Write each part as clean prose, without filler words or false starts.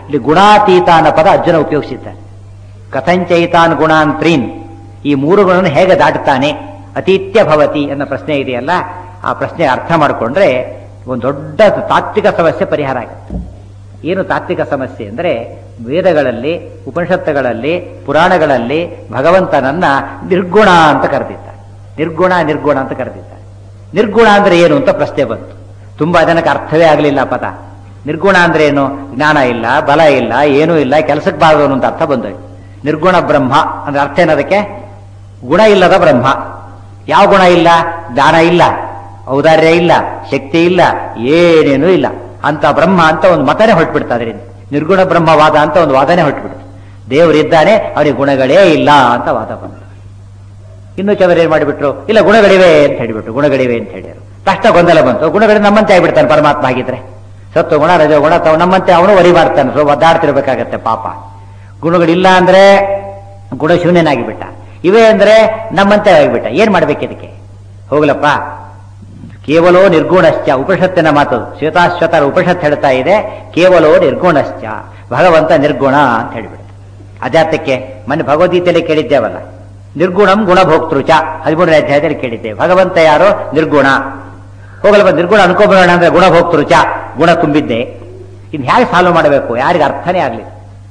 ಇಲ್ಲಿ ಗುಣಾತೀತ ಅನ್ನೋ ಪದ ಅರ್ಜುನ ಉಪಯೋಗಿಸಿದ್ದಾನೆ. ಕಥಂಚೈತಾನ್ ಗುಣಾನ್ ತ್ರೀನ್, ಈ ಮೂರು ಗುಣವನ್ನು ಹೇಗೆ ದಾಟುತ್ತಾನೆ, ಅತೀತ್ಯ ಭವತಿ ಅನ್ನೋ ಪ್ರಶ್ನೆ ಇದೆಯಲ್ಲ, ಆ ಪ್ರಶ್ನೆ ಅರ್ಥ ಮಾಡಿಕೊಂಡ್ರೆ ಒಂದು ದೊಡ್ಡ ತಾತ್ವಿಕ ಸಮಸ್ಯೆ ಪರಿಹಾರ ಆಗುತ್ತೆ. ಏನು ತಾತ್ವಿಕ ಸಮಸ್ಯೆ ಅಂದರೆ, ವೇದಗಳಲ್ಲಿ, ಉಪನಿಷತ್ತುಗಳಲ್ಲಿ, ಪುರಾಣಗಳಲ್ಲಿ ಭಗವಂತನನ್ನ ನಿರ್ಗುಣ ಅಂತ ಕರೆದಿದ್ದಾರೆ. ನಿರ್ಗುಣ ನಿರ್ಗುಣ ಅಂತ ಕರೆದಿದ್ದಾರೆ. ನಿರ್ಗುಣ ಅಂದ್ರೆ ಏನು ಅಂತ ಪ್ರಶ್ನೆ ಬಂತು. ತುಂಬಾ ಜನಕ್ಕೆ ಅರ್ಥವೇ ಆಗಲಿಲ್ಲ ಪದ. ನಿರ್ಗುಣ ಅಂದ್ರೆ ಏನು? ಜ್ಞಾನ ಇಲ್ಲ, ಬಲ ಇಲ್ಲ, ಏನೂ ಇಲ್ಲ, ಕೆಲಸಕ್ಕೆ ಬಾರದವನು ಅಂತ ಅರ್ಥ ಬಂದೋಯ್ತು. ನಿರ್ಗುಣ ಬ್ರಹ್ಮ ಅಂದ್ರೆ ಅರ್ಥ ಏನದಕ್ಕೆ? ಗುಣ ಇಲ್ಲದ ಬ್ರಹ್ಮ. ಯಾವ ಗುಣ ಇಲ್ಲ? ಜ್ಞಾನ ಇಲ್ಲ, ಔದಾರ್ಯ ಇಲ್ಲ, ಶಕ್ತಿ ಇಲ್ಲ, ಏನೇನೂ ಇಲ್ಲ ಅಂತ ಬ್ರಹ್ಮ ಅಂತ ಒಂದು ಮತನೇ ಹೊರಟ್ಬಿಡ್ತಾ ಅದರಿಂದ. ನಿರ್ಗುಣ ಬ್ರಹ್ಮವಾದ ಅಂತ ಒಂದು ವಾದನೆ ಹೊರಟ್ಬಿಡ್ತು. ದೇವರಿದ್ದಾನೆ, ಅವನಿಗೆ ಗುಣಗಳೇ ಇಲ್ಲ ಅಂತ ವಾದ ಬಂತು. ಇನ್ನು ಕೆಲವರು ಏನ್ ಮಾಡಿಬಿಟ್ರು, ಇಲ್ಲ ಗುಣಗಳಿವೆ ಅಂತ ಹೇಳಿಬಿಟ್ರು. ಗುಣಗಳಿವೆ ಅಂತ ಹೇಳಿದ್ರು. ತಕ್ಷಣ ಗೊಂದಲ ಬಂತು. ಗುಣಗಳು ನಮ್ಮಂತೆ ಆಗಿಬಿಡ್ತಾನೆ ಪರಮಾತ್ಮ ಆಗಿದ್ರೆ. ಸತ್ವ ಗುಣ, ರಜೋಗುಣ ತಾವು ನಮ್ಮಂತೆ ಅವನು ವರಿ ಮಾಡ್ತಾನೆ. ಸೊ ಒದ್ದಾಡ್ತಿರ್ಬೇಕಾಗತ್ತೆ ಪಾಪ. ಗುಣಗಳಿಲ್ಲ ಅಂದ್ರೆ ಗುಣಶೂನ್ಯನಾಗಿಬಿಟ್ಟ, ಇವೆ ಅಂದ್ರೆ ನಮ್ಮಂತೆ ಆಗಿಬಿಟ್ಟ. ಏನ್ ಮಾಡ್ಬೇಕು ಇದಕ್ಕೆ? ಹೋಗ್ಲಪ್ಪ, ಕೇವಲೋ ನಿರ್ಗುಣಶ್ಚ, ಉಪನಿಷತ್ತಿನ ಮಾತು. ಶ್ವೇತಾಶ್ವತರ ಉಪನಿಷತ್ ಹೇಳ್ತಾ ಇದೆ, ಕೇವಲೋ ನಿರ್ಗುಣಶ್ಚ, ಭಗವಂತ ನಿರ್ಗುಣ ಅಂತ ಹೇಳಿಬಿಡ್ತು. ಅದ್ಯಾತಕ್ಕೆ? ಮೊನ್ನೆ ಭಗವದ್ಗೀತೆಯಲ್ಲಿ ಕೇಳಿದ್ದೇವಲ್ಲ, ನಿರ್ಗುಣಂ ಗುಣಭೋಕ್ತೃಚ 13ನೇ ಅಧ್ಯಾಯದಲ್ಲಿ ಕೇಳಿದ್ದೇವೆ. ಭಗವಂತ ಯಾರು? ನಿರ್ಗುಣ. ಹೋಗಲಪ್ಪ, ನಿರ್ಗುಣ ಅನ್ಕೋಬೇಡ ಅಂದ್ರೆ ಗುಣಭೋಕ್ತೃಚ, ಗುಣ ತುಂಬಿದ್ದೆ. ಇನ್ನು ಹೇಗೆ ಸಾಲ್ವ್ ಮಾಡಬೇಕು? ಯಾರಿಗೆ ಅರ್ಥನೇ ಆಗಲಿ.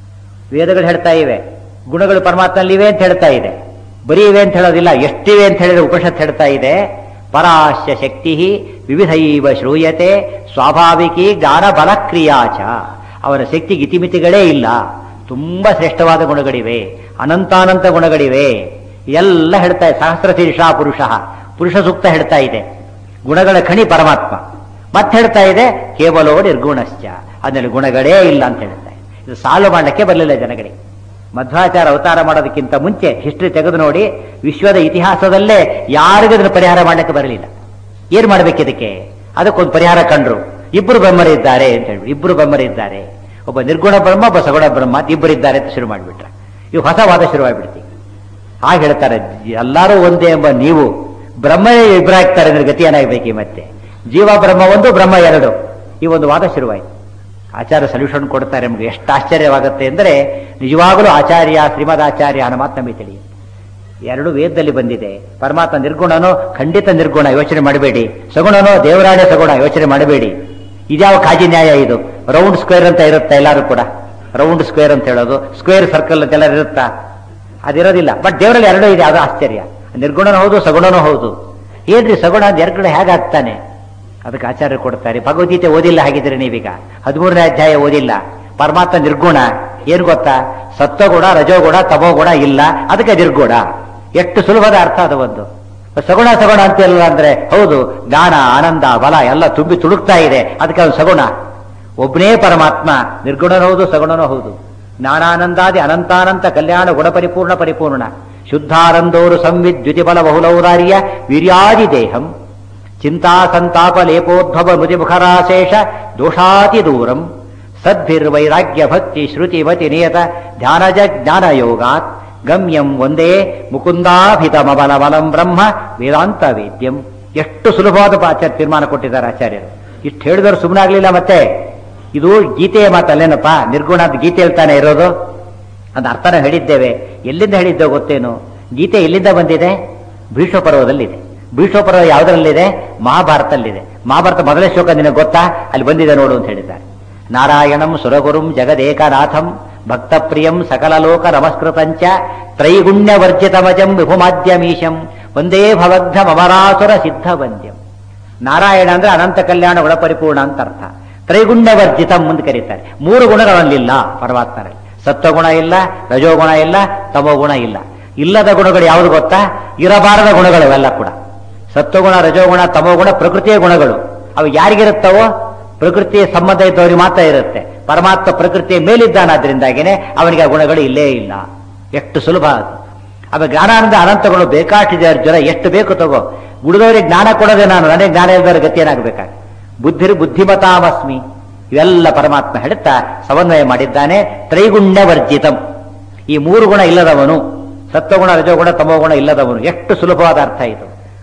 ವೇದಗಳು ಹೇಳ್ತಾ ಇವೆ ಗುಣಗಳು ಪರಮಾತ್ಮನಲ್ಲಿ ಇವೆ ಅಂತ ಹೇಳ್ತಾ ಇದೆ. ಬರೀ ಇವೆ ಅಂತ ಹೇಳೋದಿಲ್ಲ, ಎಷ್ಟಿವೆ ಅಂತ ಹೇಳಿದ್ರೆ ಉಪನಿಷತ್ ಹೇಳ್ತಾ ಇದೆ. ಪರಾಶ್ಯ ಶಕ್ತಿ ವಿವಿಧೈವ ಶ್ರೂಯತೆ ಸ್ವಾಭಾವಿಕಿ ಜ್ಞಾನ ಬಲ ಕ್ರಿಯಾಚ. ಅವರ ಶಕ್ತಿಗೆ ಇತಿಮಿತಿಗಳೇ ಇಲ್ಲ. ತುಂಬಾ ಶ್ರೇಷ್ಠವಾದ ಗುಣಗಳಿವೆ, ಅನಂತಾನಂತ ಗುಣಗಳಿವೆ. ಎಲ್ಲ ಹೇಳ್ತಾ ಇದೆ. ಸಹಸ್ರ ಶೀರ್ಷ ಪುರುಷ, ಪುರುಷ ಸೂಕ್ತ ಹೇಳ್ತಾ ಇದೆ. ಗುಣಗಳ ಖಣಿ ಪರಮಾತ್ಮ. ಮತ್ತೆ ಹೇಳ್ತಾ ಇದೆ ಕೇವಲೋ ನಿರ್ಗುಣಶ್ಚ, ಅದರಲ್ಲಿ ಗುಣಗಳೇ ಇಲ್ಲ ಅಂತ ಹೇಳ್ತಾ ಇದೆ. ಇದು ಸಾಲ್ವ್ ಮಾಡಲಿಕ್ಕೆ ಬರಲಿಲ್ಲ ಜನಗಳಿಗೆ. ಮಧ್ವಾಚಾರ ಅವತಾರ ಮಾಡೋದಕ್ಕಿಂತ ಮುಂಚೆ ಹಿಸ್ಟ್ರಿ ತೆಗೆದು ನೋಡಿ, ವಿಶ್ವದ ಇತಿಹಾಸದಲ್ಲೇ ಯಾರಿಗೂ ಅದನ್ನು ಪರಿಹಾರ ಮಾಡಲಿಕ್ಕೆ ಬರಲಿಲ್ಲ. ಏನ್ ಮಾಡ್ಬೇಕು ಇದಕ್ಕೆ? ಅದಕ್ಕೊಂದು ಪರಿಹಾರ ಕಂಡ್ರು. ಇಬ್ಬರು ಬ್ರಹ್ಮರಿದ್ದಾರೆ ಅಂತ ಹೇಳ್ಬಿಟ್ಟು. ಇಬ್ಬರು ಬ್ರಹ್ಮರಿದ್ದಾರೆ, ಒಬ್ಬ ನಿರ್ಗುಣ ಬ್ರಹ್ಮ, ಒಬ್ಬ ಸಗುಣ ಬ್ರಹ್ಮ ಅಂತ ಇಬ್ಬರಿದ್ದಾರೆ ಅಂತ ಶುರು ಮಾಡಿಬಿಟ್ರೆ ಇವು ಹೊಸ ವಾದ ಶುರುವಾಗ್ಬಿಡ್ತೀವಿ. ಹಾಗೆ ಹೇಳ್ತಾರೆ, ಎಲ್ಲರೂ ಒಂದೇ ಎಂಬ ನೀವು ಬ್ರಹ್ಮವೇ ಇಬ್ಬರಾಗ್ತಾರೆ ಅಂದ್ರೆ ಗತಿ ಏನಾಗಬೇಕು? ಮತ್ತೆ ಜೀವ ಬ್ರಹ್ಮ ಒಂದು, ಬ್ರಹ್ಮ ಎರಡು. ಈ ಒಂದು ವಾದ ಶುರುವಾಯಿತು. ಆಚಾರ್ಯ ಸೊಲ್ಯೂಷನ್ ಕೊಡ್ತಾರೆ. ನಮ್ಗೆ ಎಷ್ಟು ಆಶ್ಚರ್ಯವಾಗುತ್ತೆ ಅಂದ್ರೆ, ನಿಜವಾಗಲೂ ಆಚಾರ್ಯ ಶ್ರೀಮದಾಚಾರ್ಯ ಅನ್ನೋ ಮಾತು ನಮಗೆ ತಿಳಿಯುತ್ತೆ. ಎರಡು ವೇದದಲ್ಲಿ ಬಂದಿದೆ. ಪರಮಾತ್ಮ ನಿರ್ಗುಣನೋ? ಖಂಡಿತ ನಿರ್ಗುಣ, ಯೋಚನೆ ಮಾಡಬೇಡಿ. ಸಗುಣನೋ? ದೇವರಾಣೆ ಸಗುಣ, ಯೋಚನೆ ಮಾಡಬೇಡಿ. ಇದ್ಯಾವ ಕಾಜಿ ನ್ಯಾಯ ಇದು? ರೌಂಡ್ ಸ್ಕ್ವೇರ್ ಅಂತ ಇರುತ್ತೆ ಎಲ್ಲರೂ ಕೂಡ. ರೌಂಡ್ ಸ್ಕ್ವೇರ್ ಅಂತ ಹೇಳೋದು, ಸ್ಕ್ವೇರ್ ಸರ್ಕಲ್ ಅಂತ ಎಲ್ಲರೂ ಇರುತ್ತಾ? ಅದಿರೋದಿಲ್ಲ. ಬಟ್ ದೇವರಲ್ಲಿ ಎರಡೂ ಇದೆ, ಅದು ಆಶ್ಚರ್ಯ. ನಿರ್ಗುಣನೂ ಹೌದು, ಸಗುಣನೂ ಹೌದು. ಏನ್ರಿ ಸಗುಣ ಅಂತ ಎರಡು ಕಡೆ ಹೇಗಾಗ್ತಾನೆ? ಅದಕ್ಕೆ ಆಚಾರ್ಯರು ಕೊಡ್ತಾರೆ. ಭಗವದ್ಗೀತೆ ಓದಿಲ್ಲ ಹಾಗಿದ್ರೆ ನೀವೀಗ, 13ನೇ ಅಧ್ಯಾಯ ಓದಿಲ್ಲ. ಪರಮಾತ್ಮ ನಿರ್ಗುಣ. ಏನು ಗೊತ್ತಾ? ಸತ್ವಗುಣ, ರಜೋಗುಣ, ತಮೋಗುಣ ಇಲ್ಲ, ಅದಕ್ಕೆ ನಿರ್ಗುಣ. ಎಷ್ಟು ಸುಲಭದ ಅರ್ಥ ಅದು. ಒಂದು ಸಗುಣ ಸಗುಣ ಅಂತಿಲ್ಲ ಅಂದ್ರೆ ಹೌದು, ಜ್ಞಾನ, ಆನಂದ, ಬಲ ಎಲ್ಲ ತುಂಬಿ ತುಡುಕ್ತಾ ಇದೆ, ಅದಕ್ಕೆ ಅದು ಸಗುಣ. ಒಬ್ಬನೇ ಪರಮಾತ್ಮ, ನಿರ್ಗುಣನೂ ಹೌದು, ಸಗುಣನೂ ಹೌದು. ಜ್ಞಾನಾನಂದಾದಿ ಅನಂತಾನಂತ ಕಲ್ಯಾಣ ಗುಣ ಪರಿಪೂರ್ಣ ಪರಿಪೂರ್ಣ. ಶುದ್ಧಾನಂದೋರು ಸಂವಿದ್ಯುತಿ ಬಲ ಬಹುಲೌದಾರ್ಯ ವೀರ್ಯಾದಿ ದೇಹಂ ಚಿಂತಾ ಸಂತಾಪ ಲೇಪೋದ್ಭವ ಮೃತಿಮುಖರಾಶೇಷ ದೋಷಾತಿ ದೂರಂ ಸದ್ಭಿರ್ವೈರಾಗ್ಯ ಭಕ್ತಿ ಶ್ರುತಿ ಮತಿ ನಿಯತ ಧ್ಯಾನಜ ಜ್ಞಾನ ಯೋಗಾತ್ ಗಮ್ಯಂ ಒಂದೇ ಮುಕುಂದಾಭಿತಮಬಲ ಬಲಂ ಬ್ರಹ್ಮ ವೇದಾಂತ ವೇದ್ಯಂ. ಎಷ್ಟು ಸುಲಭವಾದ ಆಚಾರ್ಯ ತೀರ್ಮಾನ ಕೊಟ್ಟಿದ್ದಾರೆ ಆಚಾರ್ಯರು. ಇಷ್ಟು ಹೇಳಿದವರು ಸುಮ್ಮನೆ ಆಗ್ಲಿಲ್ಲ. ಮತ್ತೆ ಇದು ಗೀತೆಯ ಮಾತಲ್ಲೇನಪ್ಪ? ನಿರ್ಗುಣ ಅಂತ ಗೀತೆ ಹೇಳ್ತಾನೆ ಇರೋದು. ಅದು ಅರ್ಥನ ಹೇಳಿದ್ದೇವೆ. ಎಲ್ಲಿಂದ ಹೇಳಿದ್ದೇವೆ ಗೊತ್ತೇನು? ಗೀತೆ ಎಲ್ಲಿಂದ ಬಂದಿದೆ? ಭೀಷ್ಮ ಪರ್ವದಲ್ಲಿದೆ. ಭೀಷ್ಮ ಪರ್ವ ಯಾವುದರಲ್ಲಿದೆ? ಮಹಾಭಾರತದಲ್ಲಿದೆ. ಮಹಾಭಾರತ ಮೊದಲನೇ ಶ್ಲೋಕ ನಿನಗೆ ಗೊತ್ತಾ? ಅಲ್ಲಿ ಬಂದಿದೆ ನೋಡು ಅಂತ ಹೇಳಿದ್ದಾರೆ. ನಾರಾಯಣಂ ಸುರಗುರುಂ ಜಗದೇಕನಾಥಂ ಭಕ್ತ ಪ್ರಿಯಂ ಸಕಲ ಲೋಕ ನಮಸ್ಕೃತಂಚ ತ್ರೈಗುಣ್ಯ ವರ್ಜಿತಮಜಂ ವಿಭುಮಾದ್ಯಮೀಶಂ ಒಂದೇ ಭವಗ್ಧ ಮಮರಾಸುರ ಸಿದ್ಧ ವಂದ್ಯಂ. ನಾರಾಯಣ ಅಂದ್ರೆ ಅನಂತ ಕಲ್ಯಾಣ ಗುಣ ಪರಿಪೂರ್ಣ ಅಂತ ಅರ್ಥ. ತ್ರೈಗುಣ್ಯ ವರ್ಜಿತಂ ಮುಂದೆ ಕರೀತಾರೆ. ಮೂರು ಗುಣಗಳಲ್ಲಿಲ್ಲ ಪರಮಾತ್ಮರಲ್ಲಿ. ಸತ್ವಗುಣ ಇಲ್ಲ, ರಜೋಗುಣ ಇಲ್ಲ, ತಮೋಗುಣ ಇಲ್ಲ. ಇಲ್ಲದ ಗುಣಗಳು ಯಾವುದು ಗೊತ್ತಾ? ಇರಬಾರದ ಗುಣಗಳು ಅವೆಲ್ಲ ಕೂಡ. ಸತ್ವಗುಣ, ರಜೋಗುಣ, ತಮೋಗುಣ ಪ್ರಕೃತಿಯ ಗುಣಗಳು. ಅವು ಯಾರಿಗಿರುತ್ತವೋ ಪ್ರಕೃತಿಯ ಸಂಬಂಧ ಇದ್ದವರಿಗೆ ಮಾತ್ರ ಇರುತ್ತೆ. ಪರಮಾತ್ಮ ಪ್ರಕೃತಿಯ ಮೇಲಿದ್ದಾನಾದ್ರಿಂದಾಗಿನೇ ಅವನಿಗೆ ಆ ಗುಣಗಳು ಇಲ್ಲೇ ಇಲ್ಲ. ಎಷ್ಟು ಸುಲಭ ಅದು. ಅವ ಜ್ಞಾನಾನಂದ ಅನಂತಗಳು ಬೇಕಾಟಿದೆ ಅರ್ಜುನ, ಎಷ್ಟು ಬೇಕು ತಗೋ. ಉಳಿದವರಿಗೆ ಜ್ಞಾನ ಕೊಡೋದೇ ನಾನು, ನನಗೆ ಜ್ಞಾನ ಇಲ್ಲದವರ ಗತಿ ಏನಾಗಬೇಕಾಗ? ಬುದ್ಧಿಮತಾಮಸ್ಮಿ. ಇವೆಲ್ಲ ಪರಮಾತ್ಮ ಹೇಳುತ್ತಾ ಸಮನ್ವಯ ಮಾಡಿದ್ದಾನೆ. ತ್ರೈಗುಣ್ಯ ವರ್ಜಿತಂ, ಈ ಮೂರು ಗುಣ ಇಲ್ಲದವನು, ಸತ್ವಗುಣ, ರಜೋಗುಣ, ತಮೋಗುಣ ಇಲ್ಲದವನು. ಎಷ್ಟು ಸುಲಭವಾದ ಅರ್ಥ ಇದು.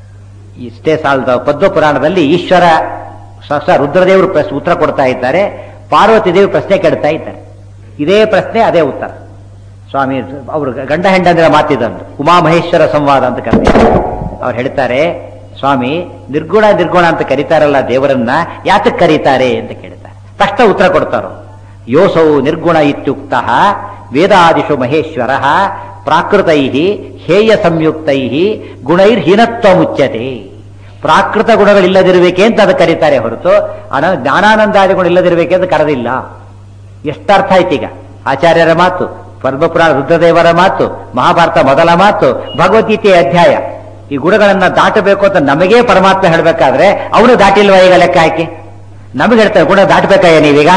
ಇಷ್ಟೇ ಸಾಲದ. ಪದ್ಮಪುರಾಣದಲ್ಲಿ ಈಶ್ವರ ರುದ್ರದೇವರು ಉತ್ತರ ಕೊಡ್ತಾ ಇದ್ದಾರೆ, ಪಾರ್ವತಿ ದೇವಿ ಪ್ರಶ್ನೆ ಕೇಳ್ತಾ ಇದ್ದಾರೆ. ಇದೇ ಪ್ರಶ್ನೆ ಅದೇ ಉತ್ತರ. ಸ್ವಾಮಿ ಅವರು ಗಂಡ ಹೆಂಡಂದಿರ ಮಾತಿದಂದು ಉಮಾಮಹೇಶ್ವರ ಸಂವಾದ ಅಂತ ಕರೀತಾರೆ. ಅವ್ರು ಹೇಳ್ತಾರೆ, ಸ್ವಾಮಿ ನಿರ್ಗುಣ ನಿರ್ಗುಣ ಅಂತ ಕರೀತಾರಲ್ಲ ದೇವರನ್ನ, ಯಾತಕ್ಕೆ ಕರೀತಾರೆ ಅಂತ ಕೇಳ್ತಾರೆ. ತಕ್ಷಣ ಉತ್ತರ ಕೊಡ್ತಾರೋ, ಯೋಸೌ ನಿರ್ಗುಣ ಇತ್ಯುಕ್ತ ವೇದಾದಿಷು ಮಹೇಶ್ವರ ಪ್ರಾಕೃತೈ ಹೇಯ ಸಂಯುಕ್ತೈ ಗುಣೈರ್ಹೀನತ್ವ ಮುಚ್ಯತೆ. ಪ್ರಾಕೃತ ಗುಣಗಳಿಲ್ಲದಿರಬೇಕೆ ಅಂತ ಅದು ಕರೀತಾರೆ ಹೊರತು ಜ್ಞಾನಾನಂದಾದಿ ಗುಣ ಇಲ್ಲದಿರಬೇಕೆ ಅಂತ ಕರೆದಿಲ್ಲ. ಎಷ್ಟರ್ಥ ಆಯ್ತೀಗ? ಆಚಾರ್ಯರ ಮಾತು, ಪದ್ಮಪುರಾಣ ರುದ್ರದೇವರ ಮಾತು, ಮಹಾಭಾರತ ಮೊದಲ ಮಾತು, ಭಗವದ್ಗೀತೆಯ ಅಧ್ಯಾಯ. ಈ ಗುಣಗಳನ್ನ ದಾಟಬೇಕು ಅಂತ ನಮಗೇ ಪರಮಾತ್ಮ ಹೇಳಬೇಕಾದ್ರೆ ಅವನು ದಾಟಿಲ್ವಾ ಈಗ ಲೆಕ್ಕ ಹಾಕಿ? ನಮಗೆ ಹೇಳ್ತಾರೆ ಗುಣ ದಾಟಬೇಕಾಯ ನೀವೀಗ?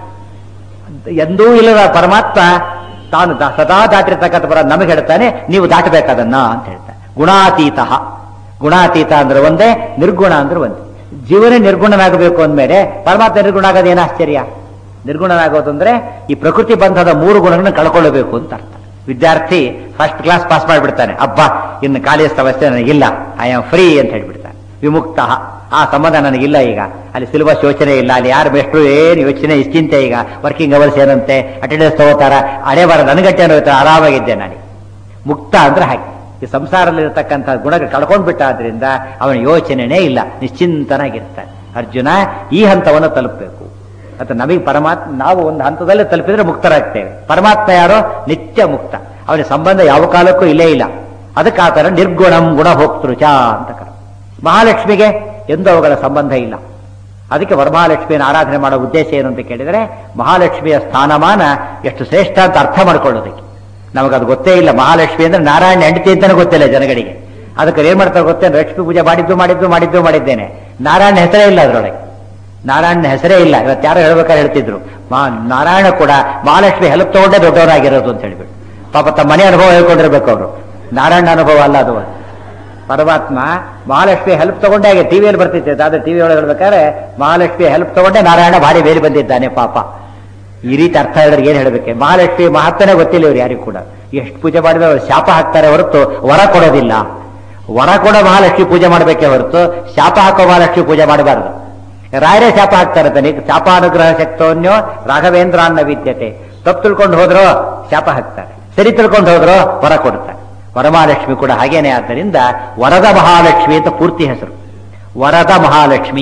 ಎಂದೂ ಇಲ್ಲದ ಪರಮಾತ್ಮ ತಾನು ಸದಾ ದಾಟಿರ್ತಕ್ಕಂಥ ಪರ ನಮಗೆ ಹೇಳ್ತಾನೆ, ನೀವು ದಾಟಬೇಕಾದನ್ನ ಅಂತ ಹೇಳ್ತಾನೆ. ಗುಣಾತೀತ. ಗುಣಾತೀತ ಅಂದ್ರೆ ಒಂದೇ, ನಿರ್ಗುಣ ಅಂದ್ರೆ ಒಂದೇ. ಜೀವನ ನಿರ್ಗುಣನಾಗಬೇಕು ಅಂದಮೇಲೆ ಪರಮಾತ್ಮ ನಿರ್ಗುಣ ಆಗೋದು ಏನು ಆಶ್ಚರ್ಯ? ನಿರ್ಗುಣನಾಗೋದಂದ್ರೆ ಈ ಪ್ರಕೃತಿ ಬಂಧದ 3 ಗುಣಗಳನ್ನು ಕಳ್ಕೊಳ್ಳಬೇಕು ಅಂತ ಅರ್ಥ. ವಿದ್ಯಾರ್ಥಿ ಫಸ್ಟ್ ಕ್ಲಾಸ್ ಪಾಸ್ ಮಾಡಿಬಿಡ್ತಾನೆ, ಅಬ್ಬಾ ಇನ್ನು ಕಾಲೇಜ್ ಸಮಸ್ಯೆ ನನಗಿಲ್ಲ, ಐ ಆಮ್ ಫ್ರೀ ಅಂತ ಹೇಳ್ಬಿಡ್ತಾನೆ. ವಿಮುಕ್ತ, ಆ ಸಂಬಂಧ ನನಗಿಲ್ಲ, ಈಗ ಅಲ್ಲಿ ಸಿಲೆಬಸ್ ಯೋಚನೆ ಇಲ್ಲ, ಅಲ್ಲಿ ಯಾರು ಬೆಸ್ಟ್ರು ಏನು ಯೋಚನೆ ಚಿಂತೆ, ಈಗ ವರ್ಕಿಂಗ್ ಅವರ್ಸ್ ಏನಂತೆ, ಅಟೆಂಡೆನ್ಸ್ ತಗೋತಾರ, ಹಣೆ ಬಾರ ನನಗಟ್ಟೆ ಅನ್ನೋ ಆರಾಮಾಗಿದ್ದೆ ನಾನು. ಮುಕ್ತ ಅಂದ್ರೆ ಹಾಗೆ. ಈ ಸಂಸಾರದಲ್ಲಿರತಕ್ಕಂಥ ಗುಣಗಳು ಕಳ್ಕೊಂಡ್ಬಿಟ್ಟಾದ್ರಿಂದ ಅವನ ಯೋಚನೆನೇ ಇಲ್ಲ, ನಿಶ್ಚಿಂತನಾಗಿರ್ತಾನೆ. ಅರ್ಜುನ ಈ ಹಂತವನ್ನು ತಲುಪಬೇಕು ಅಂತ. ನಮಗೆ ಪರಮಾತ್ಮ ನಾವು ಒಂದು ಹಂತದಲ್ಲಿ ತಲುಪಿದ್ರೆ ಮುಕ್ತರಾಗ್ತೇವೆ. ಪರಮಾತ್ಮ ಯಾರೋ ನಿತ್ಯ ಮುಕ್ತ, ಅವನಿಗೆ ಸಂಬಂಧ ಯಾವ ಕಾಲಕ್ಕೂ ಇಲ್ಲೇ ಇಲ್ಲ. ಅದಕ್ಕೆ ಆ ಥರ ನಿರ್ಗುಣಂ ಗುಣಭೋಕ್ತೃಚ ಅಂತ ಕರ. ಮಹಾಲಕ್ಷ್ಮಿಗೆ ಎಂದೂ ಅವುಗಳ ಸಂಬಂಧ ಇಲ್ಲ. ಅದಕ್ಕೆ ವರಮಹಾಲಕ್ಷ್ಮಿಯನ್ನು ಆರಾಧನೆ ಮಾಡೋ ಉದ್ದೇಶ ಏನು ಅಂತ ಕೇಳಿದರೆ, ಮಹಾಲಕ್ಷ್ಮಿಯ ಸ್ಥಾನಮಾನ ಎಷ್ಟು ಶ್ರೇಷ್ಠ ಅಂತ ಅರ್ಥ ಮಾಡ್ಕೊಳ್ಳೋದಕ್ಕೆ. ನಮಗದು ಗೊತ್ತೇ ಇಲ್ಲ. ಮಹಾಲಕ್ಷ್ಮಿ ಅಂದ್ರೆ ನಾರಾಯಣ ಹೆಂಡತಿ ಅಂತಾನೆ ಗೊತ್ತಿಲ್ಲ ಜನಗಳಿಗೆ. ಅದಕ್ಕೆ ಏನ್ ಮಾಡ್ತಾರೆ ಗೊತ್ತೇನೆ, ಲಕ್ಷ್ಮೀ ಪೂಜೆ ಮಾಡಿದ್ದೇನೆ, ನಾರಾಯಣ ಹೆಸರೇ ಇಲ್ಲ ಅದರೊಳಗೆ. ನಾರಾಯಣನ ಹೆಸರೇ ಇಲ್ಲ. ಇವತ್ತು ಯಾರು ಹೇಳ್ಬೇಕಾದ್ರೆ ಹೇಳ್ತಿದ್ರು, ನಾರಾಯಣ ಕೂಡ ಮಹಾಲಕ್ಷ್ಮಿ ಹೆಲ್ಪ್ ತಗೊಂಡೇ ದೊಡ್ಡವರಾಗಿರೋದು ಅಂತ ಹೇಳ್ಬಿಟ್ಟು. ಪಾಪ ತಮ್ಮ ಮನೆ ಅನುಭವ ಹೇಳ್ಕೊಂಡಿರ್ಬೇಕು ಅವರು. ನಾರಾಯಣ ಅನುಭವ ಅಲ್ಲ ಅದು. ಪರಮಾತ್ಮ ಮಹಾಲಕ್ಷ್ಮಿ ಹೆಲ್ಪ್ ತಗೊಂಡೇ ಆಗಿದೆ. ಟಿವಿಯಲ್ಲಿ ಬರ್ತಿದ್ದೆ, ಆದ್ರೆ ಟಿವಿ ಒಳಗೆ ಹೇಳ್ಬೇಕಾದ್ರೆ ಮಹಾಲಕ್ಷ್ಮಿ ಹೆಲ್ಪ್ ತಗೊಂಡೇ ನಾರಾಯಣ ಭಾರಿ ಬೇರೆ ಬಂದಿದ್ದಾನೆ ಪಾಪ. ಈ ರೀತಿ ಅರ್ಥ ಹೇಳಿದ್ರೆ ಏನ್ ಹೇಳ್ಬೇಕು? ಮಹಾಲಕ್ಷ್ಮಿ ಮಹತ್ವನೇ ಗೊತ್ತಿಲ್ಲ ಇವ್ರು ಯಾರಿಗೂ ಕೂಡ. ಎಷ್ಟು ಪೂಜೆ ಮಾಡಿದ್ರೆ ಅವ್ರು ಶಾಪ ಹಾಕ್ತಾರೆ ಹೊರತು ವರ ಕೊಡೋದಿಲ್ಲ. ವರ ಕೊಡೋ ಮಹಾಲಕ್ಷ್ಮಿ ಪೂಜೆ ಮಾಡಬೇಕೇ ಹೊರತು ಶಾಪ ಹಾಕೋ ಮಹಾಲಕ್ಷ್ಮಿ ಪೂಜೆ ಮಾಡಬಾರ್ದು. ರಾಯರೇ ಶಾಪ ಹಾಕ್ತಾರೆ ತಾನೆ, ಶಾಪಾನುಗ್ರಹ ಶಕ್ತೋನ್ಯೋ ರಾಘವೇಂದ್ರ ಅನ್ನ ವಿದ್ಯತೆ. ತಪ್ಪು ತಿಳ್ಕೊಂಡು ಹೋದ್ರೋ ಶಾಪ ಹಾಕ್ತಾರೆ, ಸರಿ ತಿಳ್ಕೊಂಡು ಹೋದ್ರೋ ವರ ಕೊಡ್ತಾರೆ. ವರಮಹಾಲಕ್ಷ್ಮಿ ಕೂಡ ಹಾಗೇನೆ. ಆದ್ದರಿಂದ ವರದ ಮಹಾಲಕ್ಷ್ಮಿ ಅಂತ ಪೂರ್ತಿ ಹೆಸರು. ವರದ ಮಹಾಲಕ್ಷ್ಮಿ,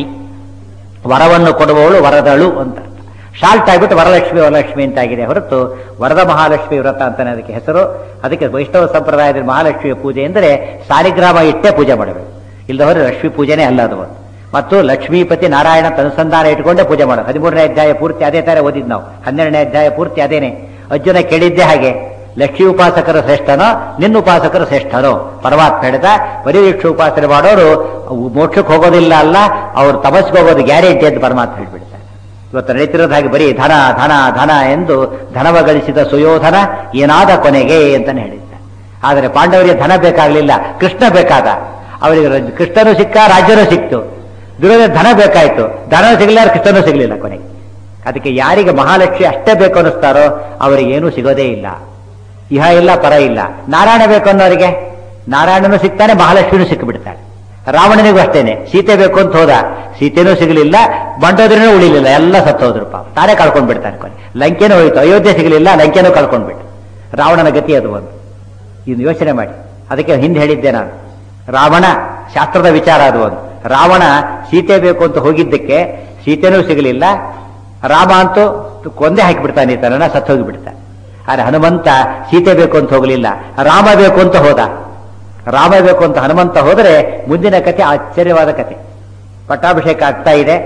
ವರವನ್ನು ಕೊಡುವವಳು ವರದಳು ಅಂತ. ಶಾರ್ಟ್ ಆಗ್ಬಿಟ್ಟು ವರಲಕ್ಷ್ಮಿ ಅಂತಾಗಿದೆ ಹೊರತು ವರದ ಮಹಾಲಕ್ಷ್ಮಿ ವ್ರತ ಅಂತಾನೆ ಅದಕ್ಕೆ ಹೆಸರು. ಅದಕ್ಕೆ ವೈಷ್ಣವ ಸಂಪ್ರದಾಯದಲ್ಲಿ ಮಹಾಲಕ್ಷ್ಮಿಯ ಪೂಜೆ ಅಂದರೆ ಸಾಲಿಗ್ರಾಮ ಇಟ್ಟೇ ಪೂಜೆ ಮಾಡಬೇಕು, ಇಲ್ಲದವರೆ ಲಕ್ಷ್ಮೀ ಪೂಜೆನೇ ಅಲ್ಲ ಅದು. ಮತ್ತು ಲಕ್ಷ್ಮೀಪತಿ ನಾರಾಯಣ ಅನುಸಂಧಾನ ಇಟ್ಕೊಂಡೇ ಪೂಜೆ ಮಾಡೋದು. 13ನೇ ಅಧ್ಯಾಯ ಪೂರ್ತಿ ಅದೇ ತರ ಓದಿದ್ ನಾವು. 12ನೇ ಅಧ್ಯಾಯ ಪೂರ್ತಿ ಅದೇನೆ. ಅರ್ಜುನ ಕೇಳಿದ್ದೆ ಹಾಗೆ, ಲಕ್ಷ್ಮೀ ಉಪಾಸಕರು ಶ್ರೇಷ್ಠನೋ ನಿನ್ನ ಉಪಾಸಕರು ಶ್ರೇಷ್ಠನೋ? ಪರಮಾತ್ಮ ಹೇಳಿದ, ಬರೀ ಲಕ್ಷ್ಮೀ ಉಪಾಸನೆ ಮಾಡೋರು ಮೋಕ್ಷಕ್ಕೆ ಹೋಗೋದಿಲ್ಲ ಅಲ್ಲ, ಅವ್ರು ತಪಸ್ಸಿಗೆ ಹೋಗೋದು ಗ್ಯಾರಂಟಿ ಅಂತ ಪರಮಾತ್ಮ ಹೇಳ್ಬಿಡ್ತಾರೆ. ಇವತ್ತು ನಡೀತಿರೋದು ಹಾಗೆ, ಬರೀ ಧನ ಧನ ಧನ ಎಂದು ಧನವ ಗಳಿಸಿದ ಸುಯೋಧನ ಏನಾದ ಕೊನೆಗೆ ಅಂತಾನೆ ಹೇಳಿದ್ದ. ಆದರೆ ಪಾಂಡವರಿಗೆ ಧನ ಬೇಕಾಗಲಿಲ್ಲ, ಕೃಷ್ಣ ಬೇಕಾದ. ಅವರಿಗೆ ಕೃಷ್ಣನೂ ಸಿಕ್ಕ, ರಾಜ್ಯನೂ ಸಿಕ್ತು. ದುರ್ಯೋಧನ ಧನ ಬೇಕಾಯ್ತು, ಧನ ಸಿಗಲಿಲ್ಲ, ಕೃಷ್ಣನೂ ಸಿಗಲಿಲ್ಲ ಕೊನೆಗೆ. ಅದಕ್ಕೆ ಯಾರಿಗೆ ಮಹಾಲಕ್ಷ್ಮಿ ಅಷ್ಟೇ ಬೇಕು ಅನ್ನಿಸ್ತಾರೋ ಅವರಿಗೆ ಏನೂ ಸಿಗೋದೇ ಇಲ್ಲ. ಇಹ ಇಲ್ಲ ಪರ ಇಲ್ಲ. ನಾರಾಯಣ ಬೇಕು ಅನ್ನೋರಿಗೆ ನಾರಾಯಣನೂ ಸಿಗ್ತಾನೆ, ಮಹಾಲಕ್ಷ್ಮಿನೂ ಸಿಕ್ಕಿಬಿಡ್ತಾಳೆ. ರಾವಣನಿಗೂ ಅಷ್ಟೇನೆ, ಸೀತೆ ಬೇಕು ಅಂತ ಹೋದ, ಸೀತೆನೂ ಸಿಗಲಿಲ್ಲ, ಬಂಡೋದ್ರೂ ಉಳಿಲಿಲ್ಲ, ಎಲ್ಲ ಸತ್ತೋದ್ರು ಪಾಪ, ತಾನೇ ಕಳ್ಕೊಂಡ್ ಬಿಡ್ತಾನೆ ಕೊನೆ. ಲಂಕೆನೂ ಹೋಯ್ತು, ಅಯೋಧ್ಯೆ ಸಿಗಲಿಲ್ಲ, ಲಂಕೆನೂ ಕಳ್ಕೊಂಡ್ಬಿಟ್ಟು. ರಾವಣನ ಗತಿ ಅದು ಒಂದು. ಇನ್ನು ಯೋಚನೆ ಮಾಡಿ. ಅದಕ್ಕೆ ಹಿಂದೆ ಹೇಳಿದ್ದೆ ನಾನು, ರಾವಣ ಶಾಸ್ತ್ರದ ವಿಚಾರ ಅದು ಒಂದು. ರಾವಣ ಸೀತೆ ಬೇಕು ಅಂತ ಹೋಗಿದ್ದಕ್ಕೆ ಸೀತೆನೂ ಸಿಗಲಿಲ್ಲ, ರಾಮ ಅಂತೂ ಕೊಂದೇ ಹಾಕಿಬಿಡ್ತಾನೆ, ಈ ತರನ ಸತ್ತು ಹೋಗಿಬಿಡ್ತಾನೆ. ಆದ್ರೆ ಹನುಮಂತ ಸೀತೆ ಬೇಕು ಅಂತ ಹೋಗಲಿಲ್ಲ, ರಾಮ ಬೇಕು ಅಂತ ಹೋದ. ರಾಮ ಬೇಕು ಅಂತ ಹನುಮಂತ ಹೋದರೆ ಮುಂದಿನ ಕಥೆ ಆಶ್ಚರ್ಯವಾದ ಕಥೆ. ಪಟ್ಟಾಭಿಷೇಕ ಆಗ್ತಾ ಇದೆ,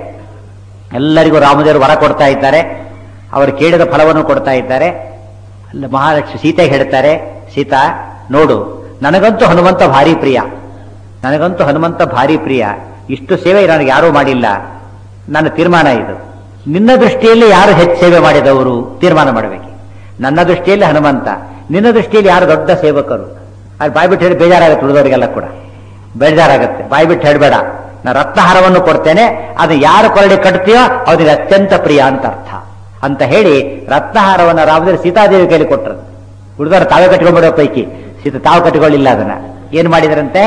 ಎಲ್ಲರಿಗೂ ರಾಮದೇವರು ವರ ಕೊಡ್ತಾ ಇದ್ದಾರೆ, ಅವರು ಕೇಳಿದ ಫಲವನ್ನು ಕೊಡ್ತಾ ಇದ್ದಾರೆ. ಮಹಾಲಕ್ಷ್ಮಿ ಸೀತೆಗೆ ಹೇಳ್ತಾರೆ, ಸೀತಾ ನೋಡು, ನನಗಂತೂ ಹನುಮಂತ ಭಾರಿ ಪ್ರಿಯ, ನನಗಂತೂ ಹನುಮಂತ ಭಾರಿ ಪ್ರಿಯ, ಇಷ್ಟು ಸೇವೆ ನನಗೆ ಯಾರೂ ಮಾಡಿಲ್ಲ. ನನ್ನ ತೀರ್ಮಾನ ಇದು, ನಿನ್ನ ದೃಷ್ಟಿಯಲ್ಲಿ ಯಾರು ಹೆಚ್ಚು ಸೇವೆ ಮಾಡಿದವರು ತೀರ್ಮಾನ ಮಾಡಬೇಕು. ನನ್ನ ದೃಷ್ಟಿಯಲ್ಲಿ ಹನುಮಂತ, ನಿನ್ನ ದೃಷ್ಟಿಯಲ್ಲಿ ಯಾರು ದೊಡ್ಡ ಸೇವಕರು? ಅದು ಬಾಯ್ಬಿಟ್ಟು ಹೇಳಿ ಬೇಜಾರಾಗುತ್ತೆ, ಉಳಿದವರಿಗೆಲ್ಲ ಕೂಡ ಬೇಜಾರಾಗುತ್ತೆ. ಬಾಯ್ಬಿಟ್ಟು ಹೇಳಬೇಡ, ನಾನು ರತ್ನಹಾರವನ್ನು ಕೊಡ್ತೇನೆ, ಅದು ಯಾರು ಕೊರಡಿ ಕಟ್ತೀಯೋ ಅವನಿಗೆ ಅತ್ಯಂತ ಪ್ರಿಯ ಅಂತ ಅರ್ಥ ಅಂತ ಹೇಳಿ ರತ್ನಹಾರವನ್ನು ರಾಮದೇವರು ಸೀತಾದೇವಿ ಕೈಲಿ ಕೊಟ್ಟರು. ಉಳಿದವರು ತಾವೇ ಕಟ್ಕೊಂಡ್ಬಿಡೋ ಪೈಕಿ ಸೀತಾ ತಾವು ಕಟ್ಟಿಕೊಳ್ಳಿಲ್ಲ. ಅದನ್ನ ಏನ್ ಮಾಡಿದ್ರಂತೆ?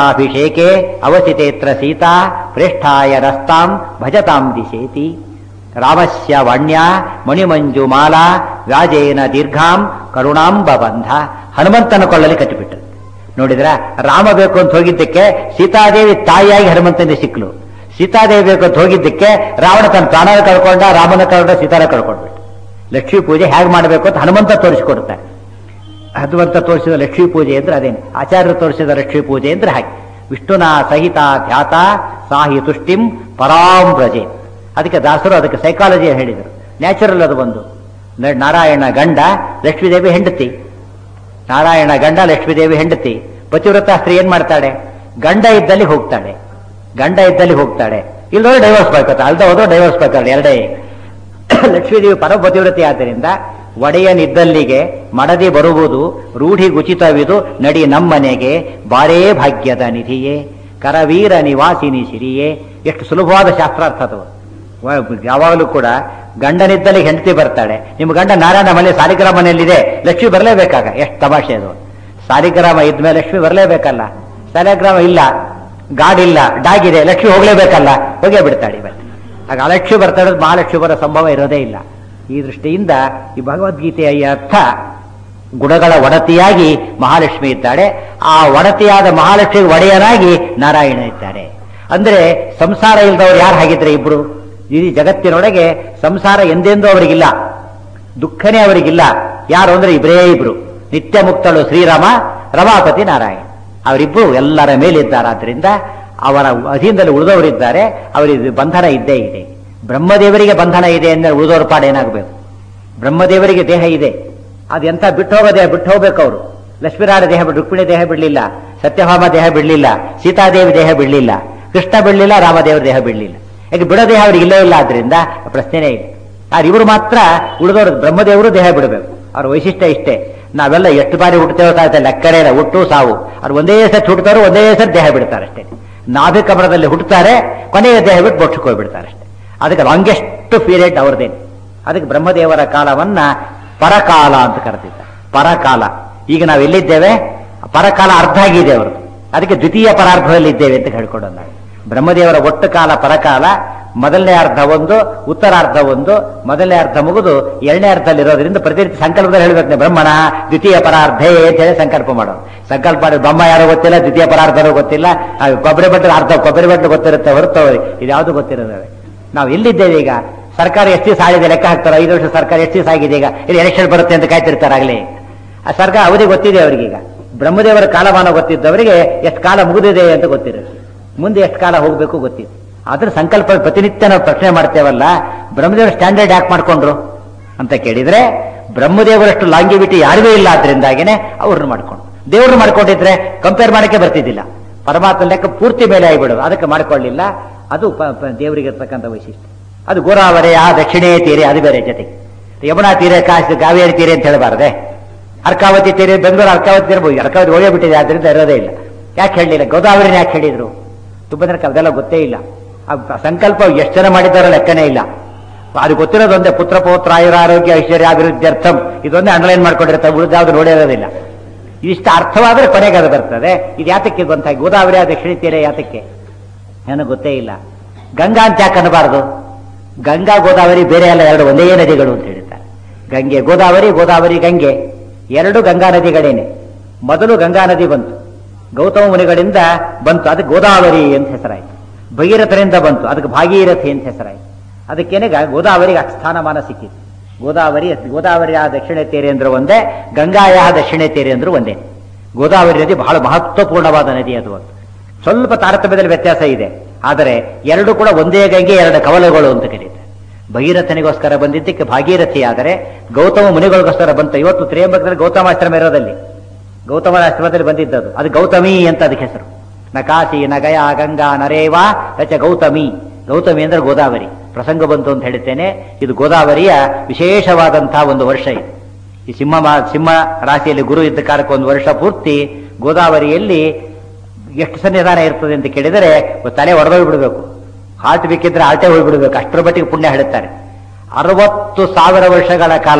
ರಾಜ್ಯಾಭಿಷೇಕೆ ಅವಸಿತೇತ್ರ ಸೀತಾ ಪ್ರೇಷ್ಠಾಯ ರಸ್ತಾಂ ಭಜತಾಂ ದಿಶೇತಿ. ರಾಮಸ್ಯ ವಾಣ್ಯ ಮಣಿಮಂಜು ಮಾಲಾ ವ್ಯಾಜೇನ ದೀರ್ಘಾಂ ಕರುಣಾಂಬ ಬಂಧ. ಹನುಮಂತನ ಕೊಳ್ಳಲ್ಲಿ ಕಟ್ಟಿಬಿಟ್ರು. ನೋಡಿದ್ರ, ರಾಮ ಬೇಕು ಅಂತ ಹೋಗಿದ್ದಕ್ಕೆ ಸೀತಾದೇವಿ ತಾಯಿಯಾಗಿ ಹನುಮಂತನಿಗೆ ಸಿಕ್ಕಲು. ಸೀತಾದೇವಿ ಬೇಕು ಅಂತ ಹೋಗಿದ್ದಕ್ಕೆ ರಾವಣ ತನ್ನ ಪ್ರಾಣ ಕಳ್ಕೊಂಡ, ರಾಮನ ಕಳ್ಕೊಂಡ, ಸೀತಾನ ಕಳ್ಕೊಂಡ್ಬಿಟ್ಟು. ಲಕ್ಷ್ಮೀ ಪೂಜೆ ಹೇಗೆ ಮಾಡಬೇಕು ಅಂತ ಹನುಮಂತ ತೋರಿಸಿಕೊಡ್ತಾರೆ. ಹನುಮಂತ ತೋರಿಸಿದ ಲಕ್ಷ್ಮೀ ಪೂಜೆ ಅಂದ್ರೆ ಅದೇನು, ಆಚಾರ್ಯರು ತೋರಿಸಿದ ಲಕ್ಷ್ಮೀ ಪೂಜೆ ಅಂದ್ರೆ ಹಾಗೆ. ವಿಷ್ಣುನಾ ಸಹಿತ ಧ್ಯಾತ ಸಾಹಿ ತುಷ್ಟಿಂ ಪರಾಂ ವ್ರಜೆ. ಅದಕ್ಕೆ ದಾಸರು ಅದಕ್ಕೆ ಸೈಕಾಲಜಿ ಹೇಳಿದರು. ನ್ಯಾಚುರಲ್ ಅದು ಒಂದು. ನಾರಾಯಣ ಗಂಡ, ಲಕ್ಷ್ಮೀದೇವಿ ಹೆಂಡತಿ. ನಾರಾಯಣ ಗಂಡ, ಲಕ್ಷ್ಮೀದೇವಿ ಹೆಂಡತಿ. ಪತಿವ್ರತ ಸ್ತ್ರೀ ಏನ್ ಮಾಡ್ತಾಳೆ? ಗಂಡ ಇದ್ದಲ್ಲಿ ಹೋಗ್ತಾಳೆ, ಗಂಡ ಇದ್ದಲ್ಲಿ ಹೋಗ್ತಾಳೆ, ಇಲ್ಲೋದ್ರೆ ಡೈವರ್ಸ್ ಮಾಡ್ಕೊತಾಳೆ, ಅಲ್ದ ಹೋದ್ರೆ ಡೈವರ್ಸ್ ಮಾಡ್ತಾಳೆ, ಎರಡೇ. ಲಕ್ಷ್ಮೀದೇವಿ ಪರಪತಿವ್ರತಿ ಆದ್ದರಿಂದ ಒಡೆಯನಿದ್ದಲ್ಲಿಗೆ ಮಡದಿ ಬರುವುದು ರೂಢಿ ಗುಚಿತವಿದು ನಡಿ ನಮ್ಮನೆಗೆ ಬಾರೇ ಭಾಗ್ಯದ ನಿಧಿಯೇ ಕರವೀರ ನಿವಾಸಿನಿ ಸಿರಿಯೇ. ಎಷ್ಟು ಸುಲಭವಾದ ಶಾಸ್ತ್ರಾರ್ಥ ಅದು. ಯಾವಾಗಲೂ ಕೂಡ ಗಂಡನಿದ್ದಲ್ಲಿ ಹೆಂಡತಿ ಬರ್ತಾಳೆ. ನಿಮ್ಮ ಗಂಡ ನಾರಾಯಣ ಮನೆ ಸಾಲಿಗ್ರಾಮ ಮನೆಯಲ್ಲಿದೆ, ಲಕ್ಷ್ಮಿ ಬರಲೇಬೇಕಾಗ. ಎಷ್ಟು ತಮಾಷೆ ಅದು. ಸಾಲಿಗ್ರಾಮ ಇದ್ಮೇಲೆ ಲಕ್ಷ್ಮಿ ಬರಲೇಬೇಕಲ್ಲ. ಸಾಲಿಗ್ರಾಮ ಇಲ್ಲ, ಗಾಡಿಲ್ಲ, ಡಾಗಿದೆ, ಲಕ್ಷ್ಮಿ ಹೋಗ್ಲೇಬೇಕಲ್ಲ, ಹೋಗೇ ಬಿಡ್ತಾಳೆ. ಆಗ ಅಲಕ್ಷ್ಮಿ ಬರ್ತಾಳೆ, ಮಹಾಲಕ್ಷ್ಮಿ ಬರೋ ಸಂಭವ ಇರೋದೇ ಇಲ್ಲ. ಈ ದೃಷ್ಟಿಯಿಂದ ಈ ಭಗವದ್ಗೀತೆಯ ಈ ಅರ್ಥ, ಗುಣಗಳ ಒಡತಿಯಾಗಿ ಮಹಾಲಕ್ಷ್ಮಿ ಇದ್ದಾಳೆ, ಆ ಒಡತಿಯಾದ ಮಹಾಲಕ್ಷ್ಮಿ ಒಡೆಯನಾಗಿ ನಾರಾಯಣ ಇದ್ದಾರೆ. ಅಂದ್ರೆ ಸಂಸಾರ ಇಲ್ದವ್ರು ಯಾರು ಹಾಗಿದ್ರೆ ಇಬ್ರು? ಈ ಜಗತ್ತಿನೊಳಗೆ ಸಂಸಾರ ಎಂದೆಂದೂ ಅವರಿಗಿಲ್ಲ, ದುಃಖನೇ ಅವರಿಗಿಲ್ಲ. ಯಾರು ಅಂದ್ರೆ ಇಬ್ಬರೇ ಇಬ್ರು, ನಿತ್ಯ ಮುಕ್ತಳು ಶ್ರೀರಾಮ, ರಮಾಪತಿ ನಾರಾಯಣ. ಅವರಿಬ್ರು ಎಲ್ಲರ ಮೇಲಿದ್ದಾರಾದ್ರಿಂದ ಅವರ ಅಧೀನದಲ್ಲಿ ಉಳಿದವರಿದ್ದಾರೆ. ಅವರಿಗೆ ಬಂಧನ ಇದ್ದೇ ಇದೆ. ಬ್ರಹ್ಮದೇವರಿಗೆ ಬಂಧನ ಇದೆ ಅಂದ್ರೆ ಉಳಿದವರ ಪಾಡು ಏನಾಗಬೇಕು? ಬ್ರಹ್ಮದೇವರಿಗೆ ದೇಹ ಇದೆ, ಅದು ಎಂತ ಬಿಟ್ಟು ಹೋಗೋ ದೇಹ ಬಿಟ್ಟು ಹೋಗ್ಬೇಕು. ಅವರು ಲಕ್ಷ್ಮೀನಾರಾಯಣ ದೇಹ, ರುಕ್ಮಿಣಿ ದೇಹ ಬಿಡಲಿಲ್ಲ, ಸತ್ಯಭಾಮ ದೇಹ ಬಿಡಲಿಲ್ಲ, ಸೀತಾದೇವಿ ದೇಹ ಬಿಡಲಿಲ್ಲ, ಕೃಷ್ಣ ಬಿಡಲಿಲ್ಲ, ರಾಮದೇವರ ದೇಹ ಬಿಡಲಿಲ್ಲ. ಯಾಕೆ ಬಿಡೋ ದೇಹ ಅವ್ರಿಗೆ ಇಲ್ಲೇ ಇಲ್ಲ, ಆದ್ರಿಂದ ಪ್ರಶ್ನೆನೇ ಇಲ್ಲ. ಆದ್ರೆ ಇವರು ಮಾತ್ರ ಉಳಿದವರು ಬ್ರಹ್ಮದೇವರು ದೇಹ ಬಿಡಬೇಕು. ಅವ್ರ ವೈಶಿಷ್ಟ್ಯ ಇಷ್ಟೇ. ನಾವೆಲ್ಲ ಎಷ್ಟು ಬಾರಿ ಹುಟ್ಟುತ್ತೇವೆ ಸಾಧ್ಯ ಲೆಕ್ಕನೇ ಇಲ್ಲ, ಹುಟ್ಟು ಸಾವು. ಅವ್ರು ಒಂದೇ ಸತಿ ಹುಟ್ಟುತ್ತಾರೋ ಒಂದೇ ಸತಿ ದೇಹ ಬಿಡ್ತಾರೆ ಅಷ್ಟೇ. ನಾಭಿ ಕಮಲದಲ್ಲಿ ಹುಟ್ಟುತ್ತಾರೆ, ಕೊನೆಯ ದೇಹ ಬಿಟ್ಟು ಮೋಕ್ಷಕ್ಕೆ ಹೋಗ್ಬಿಡ್ತಾರೆ ಅಷ್ಟೇ. ಅದಕ್ಕೆ ಲಾಂಗೆಸ್ಟ್ ಪೀರಿಯಡ್ ಅವ್ರದ್ದೇನು. ಅದಕ್ಕೆ ಬ್ರಹ್ಮದೇವರ ಕಾಲವನ್ನ ಪರಕಾಲ ಅಂತ ಕರೆದಿದ್ದಾರೆ. ಪರಕಾಲ. ಈಗ ನಾವು ಎಲ್ಲಿದ್ದೇವೆ? ಪರಕಾಲ ಅರ್ಧ ಆಗಿದೆ ಅವ್ರದ್ದು, ಅದಕ್ಕೆ ದ್ವಿತೀಯ ಪರಾರ್ಧದಲ್ಲಿ ಇದ್ದೇವೆ ಅಂತ ಹೇಳ್ಕೊಂಡು ನಾವು. ಬ್ರಹ್ಮದೇವರ ಒಟ್ಟು ಕಾಲ ಪರಕಾಲ. ಮೊದಲನೇ ಅರ್ಧ ಒಂದು, ಉತ್ತರಾರ್ಧ ಒಂದು. ಮೊದಲನೇ ಅರ್ಧ ಮುಗಿದು ಎರಡನೇ ಅರ್ಧದಲ್ಲಿರೋದ್ರಿಂದ ಪ್ರತಿನಿತ್ಯ ಸಂಕಲ್ಪದಲ್ಲಿ ಹೇಳ್ಬೇಕು, ಬ್ರಹ್ಮಣ ದ್ವಿತೀಯ ಪರಾರ್ಧೇ ಅಂತ ಹೇಳಿ ಸಂಕಲ್ಪ ಮಾಡೋದು. ಸಂಕಲ್ಪ ಮಾಡಿ ಬ್ರಹ್ಮ ಯಾರೋ ಗೊತ್ತಿಲ್ಲ, ದ್ವಿತೀಯ ಪರಾರ್ಧನೂ ಗೊತ್ತಿಲ್ಲ. ಕೊಬ್ಬರಿ ಬಟ್ಟಲು ಅರ್ಧ ಕೊಬ್ಬರಿ ಬಟ್ಟಲು ಗೊತ್ತಿರುತ್ತೆ ಹೊರತು ಇದು ಯಾವುದು ಗೊತ್ತಿರೋದು. ನಾವು ಎಲ್ಲಿದ್ದೇವೆ ಈಗ? ಸರ್ಕಾರ ಎಷ್ಟು ದಿವಸ ಆಗಿದೆ ಲೆಕ್ಕ ಹಾಕ್ತಾರೆ. 5 ವರ್ಷ ಸರ್ಕಾರ ಎಷ್ಟು ದಿವಸ ಆಗಿದೆ ಈಗ? ಇಲ್ಲಿ ಎಲೆಕ್ಷನ್ ಬರುತ್ತೆ ಅಂತ ಕಾಯ್ತಿರ್ತಾರಾಗಲೇ. ಆ ಸರ್ಕಾರ ಅವಧಿ ಗೊತ್ತಿದೆ ಅವರಿಗೀಗ. ಬ್ರಹ್ಮದೇವರ ಕಾಲಮಾನ ಗೊತ್ತಿದ್ದವರಿಗೆ ಎಷ್ಟು ಕಾಲ ಮುಗಿದಿದೆ ಅಂತ ಗೊತ್ತಿರುತ್ತೆ, ಮುಂದೆ ಎಷ್ಟು ಕಾಲ ಹೋಗಬೇಕು ಗೊತ್ತಿದೆ. ಆದ್ರೆ ಸಂಕಲ್ಪ ಪ್ರತಿನಿತ್ಯ ನಾವು ಪ್ರಶ್ನೆ ಮಾಡ್ತೇವಲ್ಲ, ಬ್ರಹ್ಮದೇವರ ಸ್ಟ್ಯಾಂಡರ್ಡ್ ಯಾಕೆ ಮಾಡ್ಕೊಂಡ್ರು ಅಂತ ಕೇಳಿದ್ರೆ, ಬ್ರಹ್ಮದೇವರಷ್ಟು ಲಾಂಗಿವಿಟಿ ಯಾರಿಗೂ ಇಲ್ಲ. ಆದ್ರಿಂದಾಗೇನೆ ಅವ್ರನ್ನ ಮಾಡ್ಕೊಂಡು, ದೇವ್ರನ್ನ ಮಾಡ್ಕೊಂಡಿದ್ರೆ ಕಂಪೇರ್ ಮಾಡಕ್ಕೆ ಬರ್ತಿದ್ದಿಲ್ಲ. ಪರಮಾತ್ಮ ಲೆಕ್ಕ ಪೂರ್ತಿ ಮೇಲೆ ಆಗಿಬಿಡೋದು, ಅದಕ್ಕೆ ಮಾಡ್ಕೊಳ್ಳಿಲ್ಲ. ಅದು ದೇವರಿಗೆ ಇರ್ತಕ್ಕಂಥ ವೈಶಿಷ್ಟ್ಯ. ಅದು ಗೋರಾವರೆ, ಆ ದಕ್ಷಿಣೇ ತೀರೆ, ಅದು ಬೇರೆ. ಜೊತೆಗೆ ಯಮುನಾ ತೀರೆ, ಕಾವೇರಿ ತೀರೆ ಅಂತ ಹೇಳಬಾರದೆ. ಅರ್ಕಾವತಿ ತೀರೆ, ಬೆಂಗಳೂರು ಅರ್ಕಾವತಿ ತೀರ್ಬೋದು. ಅರ್ಕಾವತಿ ಹೋಗೇ ಬಿಟ್ಟಿದೆ, ಆದ್ರಿಂದ ಇರೋದೇ ಇಲ್ಲ. ಯಾಕೆ ಹೇಳಲಿಲ್ಲ? ಗೋದಾವರಿನ ಯಾಕೆ ಹೇಳಿದ್ರು? ತುಂಬಾ ಜನಕ್ಕೆ ಅದೆಲ್ಲ ಗೊತ್ತೇ ಇಲ್ಲ. ಆ ಸಂಕಲ್ಪ ಎಷ್ಟು ಜನ ಮಾಡಿದ್ದಾರೋ ಲೆಕ್ಕನೇ ಇಲ್ಲ. ಅದು ಗೊತ್ತಿರೋದೊಂದೇ, ಪುತ್ರ ಪೌತ್ರ ಆಯುರಾರೋಗ್ಯ ಐಶ್ವರ್ಯ ಅಭಿವೃದ್ಧ್ಯರ್ಥಂ, ಇದೊಂದೇ ಅಂಡರ್ಲೈನ್ ಮಾಡ್ಕೊಂಡಿರ್ತಾರೆ, ಉಳಿದಾವ್ದು ನೋಡಿರೋದಿಲ್ಲ. ಇದಿಷ್ಟು ಅರ್ಥವಾದ್ರೆ ಕೊನೆಗೆ ಅದು ಬರ್ತದೆ. ಇದು ಯಾತಕ್ಕೆ ಗೊತ್ತ? ಗೋದಾವರಿ ದಕ್ಷಿಣ ತೀರೆ ಯಾತಕ್ಕೆ ನನಗೆ ಗೊತ್ತೇ ಇಲ್ಲ. ಗಂಗಾ ಅಂತ ಯಾಕೆ ಅನ್ನಬಾರದು? ಗಂಗಾ ಗೋದಾವರಿ ಬೇರೆ ಅಲ್ಲ, ಎರಡು ಒಂದೇ ನದಿಗಳು ಅಂತ ಹೇಳ್ತಾರೆ. ಗಂಗೆ ಗೋದಾವರಿ, ಗೋದಾವರಿ ಗಂಗೆ, ಎರಡು ಗಂಗಾ ನದಿಗಳೇನೆ. ಮೊದಲು ಗಂಗಾ ನದಿ ಬಂತು, ಗೌತಮ ಮುನಿಗಳಿಂದ ಬಂತು, ಅದಕ್ಕೆ ಗೋದಾವರಿ ಅಂತ ಹೆಸರಾಯಿತು. ಭಗೀರಥರಿಂದ ಬಂತು, ಅದಕ್ಕೆ ಭಾಗೀರಥಿ ಅಂತ ಹೆಸರಾಯಿತು. ಅದಕ್ಕೇನೆ ಗೋದಾವರಿಗೆ ಸ್ಥಾನಮಾನ ಸಿಕ್ಕಿತು. ಗೋದಾವರಿಯ ದಕ್ಷಿಣ ತೀರೆ ಅಂದ್ರೂ ಒಂದೇ, ಗಂಗಾಯ ದಕ್ಷಿಣ ತೀರೆ ಅಂದ್ರೂ ಒಂದೇ. ಗೋದಾವರಿ ನದಿ ಬಹಳ ಮಹತ್ವಪೂರ್ಣವಾದ ನದಿ. ಅದು ಸ್ವಲ್ಪ ತಾರತಮ್ಯದಲ್ಲಿ ವ್ಯತ್ಯಾಸ ಇದೆ, ಆದರೆ ಎರಡು ಕೂಡ ಒಂದೇ ಗಂಗೆ, ಎರಡು ಕವಲುಗಳು ಅಂತ ಕರೀತಾರೆ. ಭಗೀರಥನಿಗೋಸ್ಕರ ಬಂದಿದ್ದಕ್ಕೆ ಭಾಗೀರಥಿ, ಆದರೆ ಗೌತಮ ಮುನಿಗಳಿಗೋಸ್ಕರ ಬಂತ. ಇವತ್ತು ತ್ರಿಯಂಬಕದಲ್ಲಿ ಗೌತಮಾಶ್ರಮ ಇರೋದಲ್ಲಿ, ಗೌತಮರಾಶ್ರಮದಲ್ಲಿ ಬಂದಿದ್ದದು, ಅದು ಗೌತಮಿ ಅಂತ ಅದಕ್ಕೆ ಹೆಸರು. ನಕಾಶಿ ನಗಯ ಗಂಗಾ ನರೇವಾ ರಚ ಗೌತಮಿ. ಗೌತಮಿ ಅಂದ್ರೆ ಗೋದಾವರಿ. ಪ್ರಸಂಗ ಬಂತು ಅಂತ ಹೇಳ್ತೇನೆ. ಇದು ಗೋದಾವರಿಯ ವಿಶೇಷವಾದಂತಹ ಒಂದು ವರ್ಷ ಇದು. ಈ ಸಿಂಹ ರಾಶಿಯಲ್ಲಿ ಗುರು ಇದ್ದ ಕಾಲಕ್ಕೆ ಒಂದು ವರ್ಷ ಪೂರ್ತಿ ಗೋದಾವರಿಯಲ್ಲಿ ಎಷ್ಟು ಸನ್ನಿಧಾನ ಇರ್ತದೆ ಅಂತ ಕೇಳಿದರೆ ತಲೆ ಹೊಡೆದೋಗಿ ಬಿಡಬೇಕು. ಹಾರ್ಟ್ ಬೇಕಿದ್ರೆ ಆಲ್ಟೆ ಹೋಗ್ಬಿಡ್ಬೇಕು, ಅಷ್ಟರ ಮಟ್ಟಿಗೆ ಪುಣ್ಯ ಹೇಳುತ್ತಾರೆ. 60,000 ವರ್ಷಗಳ ಕಾಲ,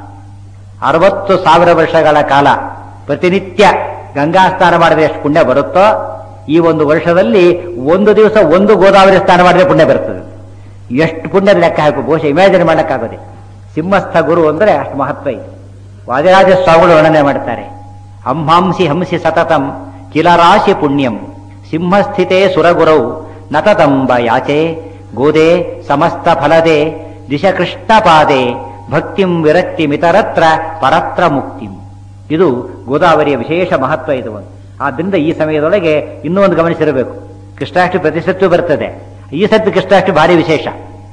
60,000 ವರ್ಷಗಳ ಕಾಲ ಪ್ರತಿನಿತ್ಯ ಗಂಗಾ ಸ್ನಾನ ಮಾಡಿದ್ರೆ ಎಷ್ಟು ಪುಣ್ಯ ಬರುತ್ತೋ, ಈ ಒಂದು ವರ್ಷದಲ್ಲಿ ಒಂದು ದಿವಸ ಒಂದು ಗೋದಾವರಿ ಸ್ನಾನ ಮಾಡಿದ್ರೆ ಪುಣ್ಯ ಬರ್ತದೆ. ಎಷ್ಟು ಪುಣ್ಯದ ಲೆಕ್ಕ ಹಾಕು, ಬಹುಶಃ ಇಮ್ಯಾಜಿನ್ ಮಾಡೋಕ್ಕಾಗೋದೆ. ಸಿಂಹಸ್ಥ ಗುರು ಅಂದರೆ ಅಷ್ಟು ಮಹತ್ವ ಇದೆ. ವಾದಿರಾಜ ಸ್ವಾಮಿಗಳು ವರ್ಣನೆ ಮಾಡ್ತಾರೆ. ಅಂಹಾಂಸಿ ಹಂಸಿ ಸತತಂ ಕಿಲರಾಶಿ ಪುಣ್ಯಂ ಸಿಂಹಸ್ಥಿತೇ ಸುರಗುರೌ ನತದಂಬ ಯಾಚೆ ಗೋದೆ ಸಮಸ್ತ ಫಲದೆ ದಿಶಕೃಷ್ಣ ಪಾದೆ ಭಕ್ತಿಂ ವಿರಕ್ತಿ ಮಿತರತ್ರ ಪರತ್ರ ಮುಕ್ತಿಂ. ಇದು ಗೋದಾವರಿಯ ವಿಶೇಷ ಮಹತ್ವ ಇದು ಒಂದು. ಆದ್ದರಿಂದ ಈ ಸಮಯದೊಳಗೆ ಇನ್ನೂ ಒಂದು ಗಮನಿಸಿರಬೇಕು. ಕೃಷ್ಣಾಷ್ಟಮಿ ಪ್ರತಿ ಸತ್ತು ಬರ್ತದೆ. ಈ ಸತ್ತು ಕೃಷ್ಣಾಷ್ಟಮಿ ಭಾರಿ ವಿಶೇಷ.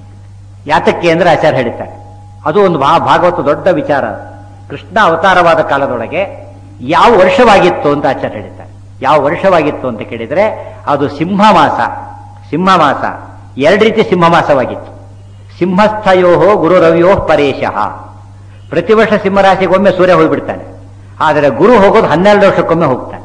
ಯಾತಕ್ಕೆ ಅಂದ್ರೆ ಆಚಾರ್ಯ ಹೇಳ್ತಾರೆ, ಅದು ಒಂದು ಭಾಗವತ ದೊಡ್ಡ ವಿಚಾರ. ಕೃಷ್ಣ ಅವತಾರವಾದ ಕಾಲದೊಳಗೆ ಯಾವ ವರ್ಷವಾಗಿತ್ತು ಅಂತ ಆಚಾರ್ಯ ಹೇಳ್ತಾರೆ. ಯಾವ ವರ್ಷವಾಗಿತ್ತು ಅಂತ ಕೇಳಿದ್ರೆ ಅದು ಸಿಂಹಮಾಸ. ಸಿಂಹಮಾಸ ಎರಡು ರೀತಿ ಸಿಂಹಮಾಸವಾಗಿತ್ತು. ಸಿಂಹಸ್ಥಯೋ ಗುರು ರವಿಯೋ ಪರೇಶಃ. ಪ್ರತಿ ವರ್ಷ ಸಿಂಹರಾಶಿಗೊಮ್ಮೆ ಸೂರ್ಯ ಹೋಗ್ಬಿಡ್ತಾನೆ. ಆದರೆ ಗುರು ಹೋಗೋದು 12 ವರ್ಷಕ್ಕೊಮ್ಮೆ ಹೋಗ್ತಾನೆ.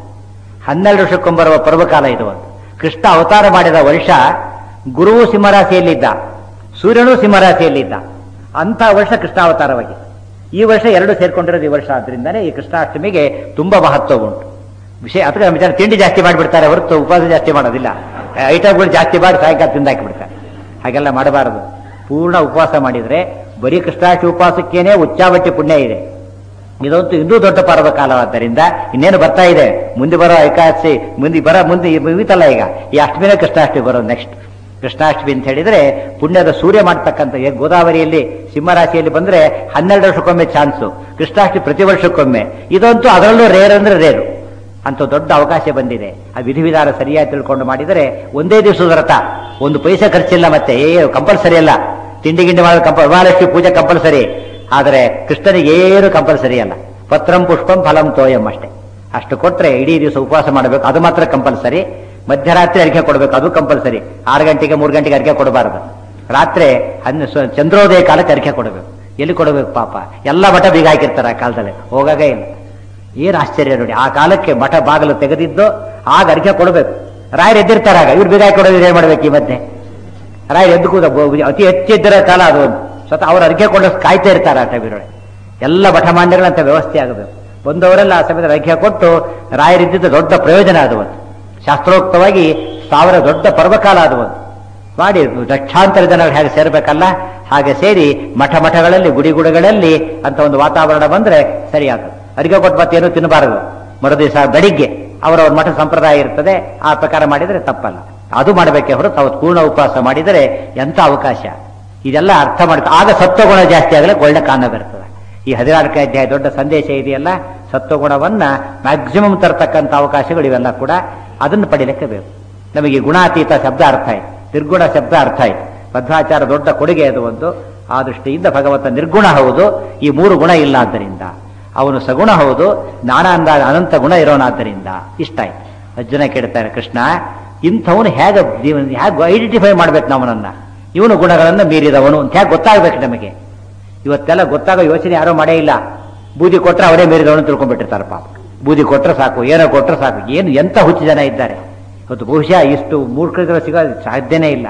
12 ವರ್ಷಕ್ಕೊಮ್ಮೆ ಬರುವ ಪರ್ವಕಾಲ ಇದು ಒಂದು. ಕೃಷ್ಣ ಅವತಾರ ಮಾಡಿದ ವರ್ಷ ಗುರುವು ಸಿಂಹರಾಶಿಯಲ್ಲಿದ್ದ, ಸೂರ್ಯನೂ ಸಿಂಹರಾಶಿಯಲ್ಲಿದ್ದ. ಅಂಥ ವರ್ಷ ಕೃಷ್ಣಾವತಾರವಾಗಿದೆ. ಈ ವರ್ಷ ಎರಡು ಸೇರ್ಕೊಂಡಿರೋದು ಈ ವರ್ಷ. ಆದ್ರಿಂದನೇ ಈ ಕೃಷ್ಣಾಷ್ಟಮಿಗೆ ತುಂಬಾ ಮಹತ್ವ ಉಂಟು. ವಿಷಯ ಅದಕ್ಕೆ ವಿಚಾರ ತಿಂಡಿ ಜಾಸ್ತಿ ಮಾಡಿಬಿಡ್ತಾರೆ ಹೊರತು ಉಪವಾಸ ಜಾಸ್ತಿ ಮಾಡೋದಿಲ್ಲ. ಐಟಮ್ಗಳು ಜಾಸ್ತಿ ಮಾಡಿ ಸಾಯಂಕಾಲ ತಿಂದಾಕಿಬಿಡ್ತಾರೆ. ಹಾಗೆಲ್ಲ ಮಾಡಬಾರದು. ಪೂರ್ಣ ಉಪವಾಸ ಮಾಡಿದ್ರೆ ಬರೀ ಕೃಷ್ಣಾಷ್ಟಮಿ ಉಪವಾಸಕ್ಕೇನೆ ಉಚ್ಚಾವಟ್ಟಿ ಪುಣ್ಯ ಇದೆ. ಇದಂತೂ ಇನ್ನೂ ದೊಡ್ಡ ಪರ್ವಕಾಲವಾದ್ದರಿಂದ ಇನ್ನೇನು ಬರ್ತಾ ಇದೆ. ಮುಂದೆ ಬರೋ ಏಕಾದಶಿ ಮುಂದೆ ಮುಗಿತಲ್ಲ. ಈಗ ಈ ಅಷ್ಟಮಿನ ಕೃಷ್ಣಾಷ್ಟಮಿ ಬರೋದು ನೆಕ್ಸ್ಟ್ ಕೃಷ್ಣಾಷ್ಟಮಿ ಅಂತ ಹೇಳಿದ್ರೆ ಪುಣ್ಯದ ಸೂರ್ಯ ಮಾಡ್ತಕ್ಕಂಥ. ಗೋದಾವರಿಯಲ್ಲಿ ಸಿಂಹರಾಶಿಯಲ್ಲಿ ಬಂದ್ರೆ 12 ವರ್ಷಕ್ಕೊಮ್ಮೆ ಚಾನ್ಸು. ಕೃಷ್ಣಾಷ್ಟಮಿ ಪ್ರತಿ ವರ್ಷಕ್ಕೊಮ್ಮೆ. ಇದಂತೂ ಅದರಲ್ಲೂ ರೇರ್ ಅಂದ್ರೆ ರೇರು. ಅಂತ ದೊಡ್ಡ ಅವಕಾಶ ಬಂದಿದೆ. ಆ ವಿಧಿವಿಧಾನ ಸರಿಯಾಗಿ ತಿಳ್ಕೊಂಡು ಮಾಡಿದರೆ ಒಂದೇ ದಿವಸದ ವ್ರತ, ಒಂದು ಪೈಸೆ ಖರ್ಚಿಲ್ಲ. ಮತ್ತೆ ಕಂಪಲ್ಸರಿ ಅಲ್ಲ. ತಿಂಡಿ ಗಿಂಡಿ ಮಾಡೋದು ಮಹಾಲಕ್ಷ್ಮಿ ಪೂಜೆ ಕಂಪಲ್ಸರಿ. ಆದರೆ ಕೃಷ್ಣನಿಗೆ ಏನು ಕಂಪಲ್ಸರಿ ಅಲ್ಲ. ಪತ್ರಂ ಪುಷ್ಪಂ ಫಲಂ ತೋಯಂ ಅಷ್ಟೇ. ಅಷ್ಟು ಕೊಟ್ರೆ ಇಡೀ ದಿವಸ ಉಪವಾಸ ಮಾಡಬೇಕು, ಅದು ಮಾತ್ರ ಕಂಪಲ್ಸರಿ. ಮಧ್ಯರಾತ್ರಿ ಅರಿಕೆ ಕೊಡಬೇಕು, ಅದು ಕಂಪಲ್ಸರಿ. 6 ಗಂಟೆಗೆ 3 ಗಂಟೆಗೆ ಅರಿಕೆ ಕೊಡಬಾರದು. ರಾತ್ರಿ ಚಂದ್ರೋದಯ ಕಾಲಕ್ಕೆ ಅರಿಕೆ ಕೊಡಬೇಕು. ಎಲ್ಲಿ ಕೊಡಬೇಕು ಪಾಪ? ಎಲ್ಲ ಮಠ ಬೀಗ ಹಾಕಿರ್ತಾರೆ ಆ ಕಾಲದಲ್ಲಿ, ಹೋಗಾಗೇ ಇಲ್ಲ. ಏನು ಆಶ್ಚರ್ಯ ನೋಡಿ. ಆ ಕಾಲಕ್ಕೆ ಮಠ ಬಾಗಿಲು ತೆಗೆದಿದ್ದು ಆಗ ಅರಿಕೆ ಕೊಡಬೇಕು. ರಾಯರು ಎದ್ದಿರ್ತಾರಾಗ, ಇವ್ರು ಬೀಗ ಹಾಕಿ ಕೊಡೋದು ಏನ್ ಮಾಡ್ಬೇಕು? ಈ ಮಧ್ಯೆ ರಾಯರು ಎದ್ದು ಕೂದ ಅತಿ ಹೆಚ್ಚಿದ್ದರ ಕಾಲ ಅದು. ಸ್ವತಃ ಅವ್ರು ಅರಿಕೆ ಕೊಡೋ ಕಾಯ್ತಾ ಇರ್ತಾರೆ ಆ ಟೈಮಿನೊಳಗೆ. ಎಲ್ಲ ಮಠಮಾನ್ಯಗಳಂತ ವ್ಯವಸ್ಥೆ ಆಗಬೇಕು. ಬಂದವರೆಲ್ಲ ಆ ಸಮಯದಲ್ಲಿ ಅರಿಕೆ ಕೊಟ್ಟು ರಾಯರಿದ್ದಿದ್ದು ದೊಡ್ಡ ಪ್ರಯೋಜನ ಅದು. ಶಾಸ್ತ್ರೋಕ್ತವಾಗಿ 1000 ದೊಡ್ಡ ಪರ್ವಕಾಲ ಅದು ಮಾಡಿ ಲಕ್ಷಾಂತರ ಜನಗಳು ಹೇಗೆ ಸೇರ್ಬೇಕಲ್ಲ ಹಾಗೆ ಸೇರಿ ಮಠಗಳಲ್ಲಿ ಗುಡಿಗಳಲ್ಲಿ ಅಂತ ಒಂದು ವಾತಾವರಣ ಬಂದ್ರೆ ಸರಿಯಾಗ್ತದೆ. ಅರಿಕೆ ಕೊಟ್ಟು ಮತ್ತೇನು ತಿನ್ನಬಾರದು. ಮರುದಿವಸ ಬೆಳಿಗ್ಗೆ ಅವರವ್ರ ಮಠ ಸಂಪ್ರದಾಯ ಇರ್ತದೆ, ಆ ಪ್ರಕಾರ ಮಾಡಿದರೆ ತಪ್ಪಲ್ಲ. ಅದು ಮಾಡಬೇಕೆ ಹೊರತು ಅವತ್ತು ಪೂರ್ಣ ಉಪವಾಸ ಮಾಡಿದರೆ ಎಂಥ ಅವಕಾಶ. ಇದೆಲ್ಲ ಅರ್ಥ ಮಾಡ್ತಾರೆ. ಆಗ ಸತ್ವಗುಣ ಜಾಸ್ತಿ ಆಗಲಿ ಒಳ್ಳೆ ಕಾರಣ ಬರ್ತದೆ. ಈ 14ನೇ ಅಧ್ಯಾಯ ದೊಡ್ಡ ಸಂದೇಶ ಇದೆಯಲ್ಲ, ಸತ್ವಗುಣವನ್ನ ಮ್ಯಾಕ್ಸಿಮಮ್ ತರತಕ್ಕಂಥ ಅವಕಾಶಗಳು ಇವೆಲ್ಲ ಕೂಡ. ಅದನ್ನು ಪಡಿಲಿಕ್ಕೆ ಬೇಕು. ನಮಗೆ ಗುಣಾತೀತ ಶಬ್ದ ಅರ್ಥ ಆಯ್ತು, ನಿರ್ಗುಣ ಶಬ್ದ ಅರ್ಥ ಆಯ್ತು. ಮಧ್ವಾಚಾರ ದೊಡ್ಡ ಕೊಡುಗೆ ಅದು ಒಂದು. ಆ ದೃಷ್ಟಿಯಿಂದ ಭಗವಂತ ನಿರ್ಗುಣ ಹೌದು, ಈ 3 ಗುಣ ಇಲ್ಲ. ಆದ್ದರಿಂದ ಅವನು ಸಗುಣ ಹೌದು, ನಾನಾಂದಾಗ ಅನಂತ ಗುಣ ಇರೋನಾದ್ದರಿಂದ. ಇಷ್ಟ ಆಯ್ತು. ಅರ್ಜುನ ಕೇಳ್ತಾರೆ, ಕೃಷ್ಣ ಇಂಥವನು ಹೇಗೆ ಐಡೆಂಟಿಫೈ ಮಾಡ್ಬೇಕು ನಾವನನ್ನ? ಇವನು ಗುಣಗಳನ್ನು ಮೀರಿದವನು ಅಂತ ಹೇಗೆ ಗೊತ್ತಾಗ್ಬೇಕು ನಮಗೆ? ಇವತ್ತೆಲ್ಲ ಗೊತ್ತಾಗೋ ಯೋಚನೆ ಯಾರೋ ಮಾಡೇ ಇಲ್ಲ. ಬೂದಿ ಕೊಟ್ರೆ ಅವರೇ ಮೀರಿದವನು ತಿಳ್ಕೊಂಡ್ಬಿಟ್ಟಿರ್ತಾರೆ ಪಾಪ. ಬೂದಿ ಕೊಟ್ರೆ ಸಾಕು, ಏನೋ ಕೊಟ್ರೆ ಸಾಕು. ಏನು ಎಂತ ಹುಚ್ಚು ಜನ ಇದ್ದಾರೆ ಇವತ್ತು. ಬಹುಶಃ ಇಷ್ಟು ಮೂರ್ಖರು ಸಿಗೋದು ಸಾಧ್ಯನೇ ಇಲ್ಲ.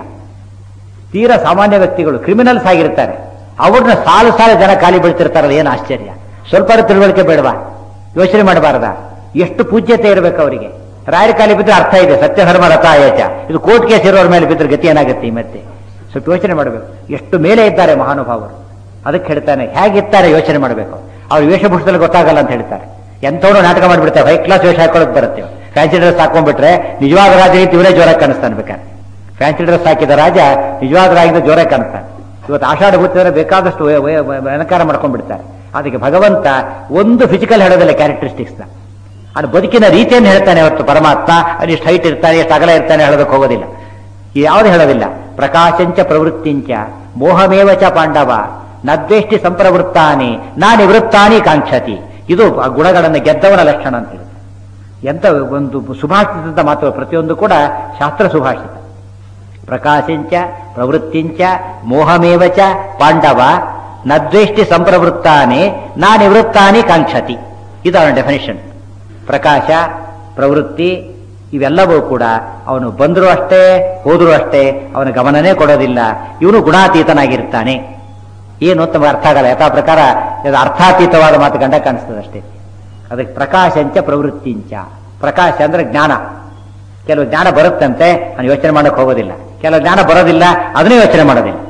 ತೀರಾ ಸಾಮಾನ್ಯ ವ್ಯಕ್ತಿಗಳು ಕ್ರಿಮಿನಲ್ಸ್ ಆಗಿರ್ತಾರೆ, ಅವ್ರನ್ನ ಸಾಲು ಜನ ಖಾಲಿ ಬೀಳ್ತಿರ್ತಾರಲ್ಲ, ಏನು ಆಶ್ಚರ್ಯ. ಸ್ವಲ್ಪ ತಿಳುವಳಿಕೆ ಬೇಡವಾ? ಯೋಚನೆ ಮಾಡಬಾರದಾ? ಎಷ್ಟು ಪೂಜ್ಯತೆ ಇರಬೇಕು ಅವರಿಗೆ. ರಾಯರ ಖಾಲಿ ಬಿದ್ದರೆ ಅರ್ಥ ಇದೆ, ಸತ್ಯಧರ್ಮ ರಥ ಆಯಚ. ಇದು ಕೋರ್ಟ್ ಕೇಸ್ ಇರೋರ ಮೇಲೆ ಬಿದ್ದರೆ ಗತಿ ಏನಾಗುತ್ತೆ? ಈ ಮತ್ತೆ ಸ್ವಲ್ಪ ಯೋಚನೆ ಮಾಡಬೇಕು. ಎಷ್ಟು ಮೇಲೆ ಇದ್ದಾರೆ ಮಹಾನುಭಾವರು. ಅದಕ್ಕೆ ಹೇಳ್ತಾನೆ, ಹೇಗಿರ್ತಾರೆ ಯೋಚನೆ ಮಾಡಬೇಕು. ಅವ್ರ ವೇಷಭೂಷದಲ್ಲಿ ಗೊತ್ತಾಗಲ್ಲ ಅಂತ ಹೇಳ್ತಾರೆ. ಎಂಥವ್ರು ನಾಟಕ ಮಾಡಿಬಿಡ್ತಾರೆ. ಹೈ ಕ್ಲಾಸ್ ವೇಷ ಹಾಕೊಳ್ಳೋಕೆ ಬರುತ್ತೆ. ಫ್ಯಾನ್ಸಿ ಡ್ರೆಸ್ ಹಾಕೊಂಡ್ಬಿಟ್ರೆ ನಿಜವಾದ ರಾಜ ಇವರೇ ಜೋರಾಗಿ ಕಾಣಿಸ್ತಾನೆ. ಬೇಕಾದ್ರೆ ಫ್ಯಾನ್ಸಿ ಡ್ರೆಸ್ ಹಾಕಿದ ರಾಜ ನಿಜವಾದ ರಾಜ ಜೋರಾಗಿ ಕಾಣಿಸ್ತಾನೆ. ಇವತ್ತು ಆಷಾಢ ಭೂತಿದ್ರೆ ಬೇಕಾದಷ್ಟು ಅಲಂಕಾರ ಮಾಡ್ಕೊಂಡ್ಬಿಡ್ತಾರೆ. ಅದಕ್ಕೆ ಭಗವಂತ ಒಂದು ಫಿಸಿಕಲ್ ಹೇಳೋದಿಲ್ಲ, ಕ್ಯಾರೆಕ್ಟರಿಸ್ಟಿಕ್ಸ್ನ. ಅದು ಬದುಕಿನ ರೀತಿಯನ್ನು ಹೇಳ್ತಾನೆ ಹೊರತು ಪರಮಾತ್ಮ ಅದು ಎಷ್ಟು ಹೈಟ್ ಇರ್ತಾನೆ, ಎಷ್ಟು ಅಗಲ ಇರ್ತಾನೆ ಹೇಳೋದಕ್ಕೆ ಹೋಗೋದಿಲ್ಲ. ಯಾವುದು ಹೇಳೋದಿಲ್ಲ. ಪ್ರಕಾಶಂಚ ಪ್ರವೃತ್ತಿಂಚ ಮೋಹಮೇವಚ ಪಾಂಡವ ನದ್ವೇಷ್ಟಿ ಸಂಪ್ರವೃತ್ತಾನಿ ನಾ ನಿವೃತ್ತಾನಿ ಕಾಂಕ್ಷತಿ. ಇದು ಗುಣಗಳನ್ನು ಗೆದ್ದವನ ಲಕ್ಷಣ ಅಂತ ಹೇಳಿ. ಎಂತ ಒಂದು ಸುಭಾಷಿತದ ಮಾತು. ಪ್ರತಿಯೊಂದು ಕೂಡ ಶಾಸ್ತ್ರ ಸುಭಾಷಿತ. ಪ್ರಕಾಶಂಚ ಪ್ರವೃತ್ತಿಂಚ ಮೋಹಮೇವಚ ಪಾಂಡವ ನದ್ವೇಷ್ಟಿ ಸಂಪ್ರವೃತ್ತಾನಿ ನಾ ನಿವೃತ್ತಾನಿ ಕಾಂಕ್ಷತಿ. ಇದು ಅವನ ಡೆಫಿನೇಷನ್. ಪ್ರಕಾಶ ಪ್ರವೃತ್ತಿ ಇವೆಲ್ಲವೂ ಕೂಡ ಅವನು ಬಂದರೂ ಅಷ್ಟೇ ಹೋದರೂ ಅಷ್ಟೇ ಅವನ ಗಮನನೇ ಕೊಡೋದಿಲ್ಲ. ಇವನು ಗುಣಾತೀತನಾಗಿರ್ತಾನೆ. ಏನು ತಮಗೆ ಅರ್ಥ ಆಗಲ್ಲ. ಯಥಾ ಪ್ರಕಾರ ಇದು ಅರ್ಥಾತೀತವಾದ ಮಾತು ಗಂಡ ಕಾಣಿಸ್ತದೆ ಅಷ್ಟೇ. ಅದಕ್ಕೆ ಪ್ರಕಾಶಂಚ ಪ್ರವೃತ್ತಿಂಚ. ಪ್ರಕಾಶ ಅಂದ್ರೆ ಜ್ಞಾನ. ಕೆಲವು ಜ್ಞಾನ ಬರುತ್ತಂತೆ, ನಾನು ಯೋಚನೆ ಮಾಡಕ್ಕೆ ಹೋಗೋದಿಲ್ಲ. ಕೆಲವು ಜ್ಞಾನ ಬರೋದಿಲ್ಲ, ಅದನ್ನೇ ಯೋಚನೆ ಮಾಡೋದಿಲ್ಲ.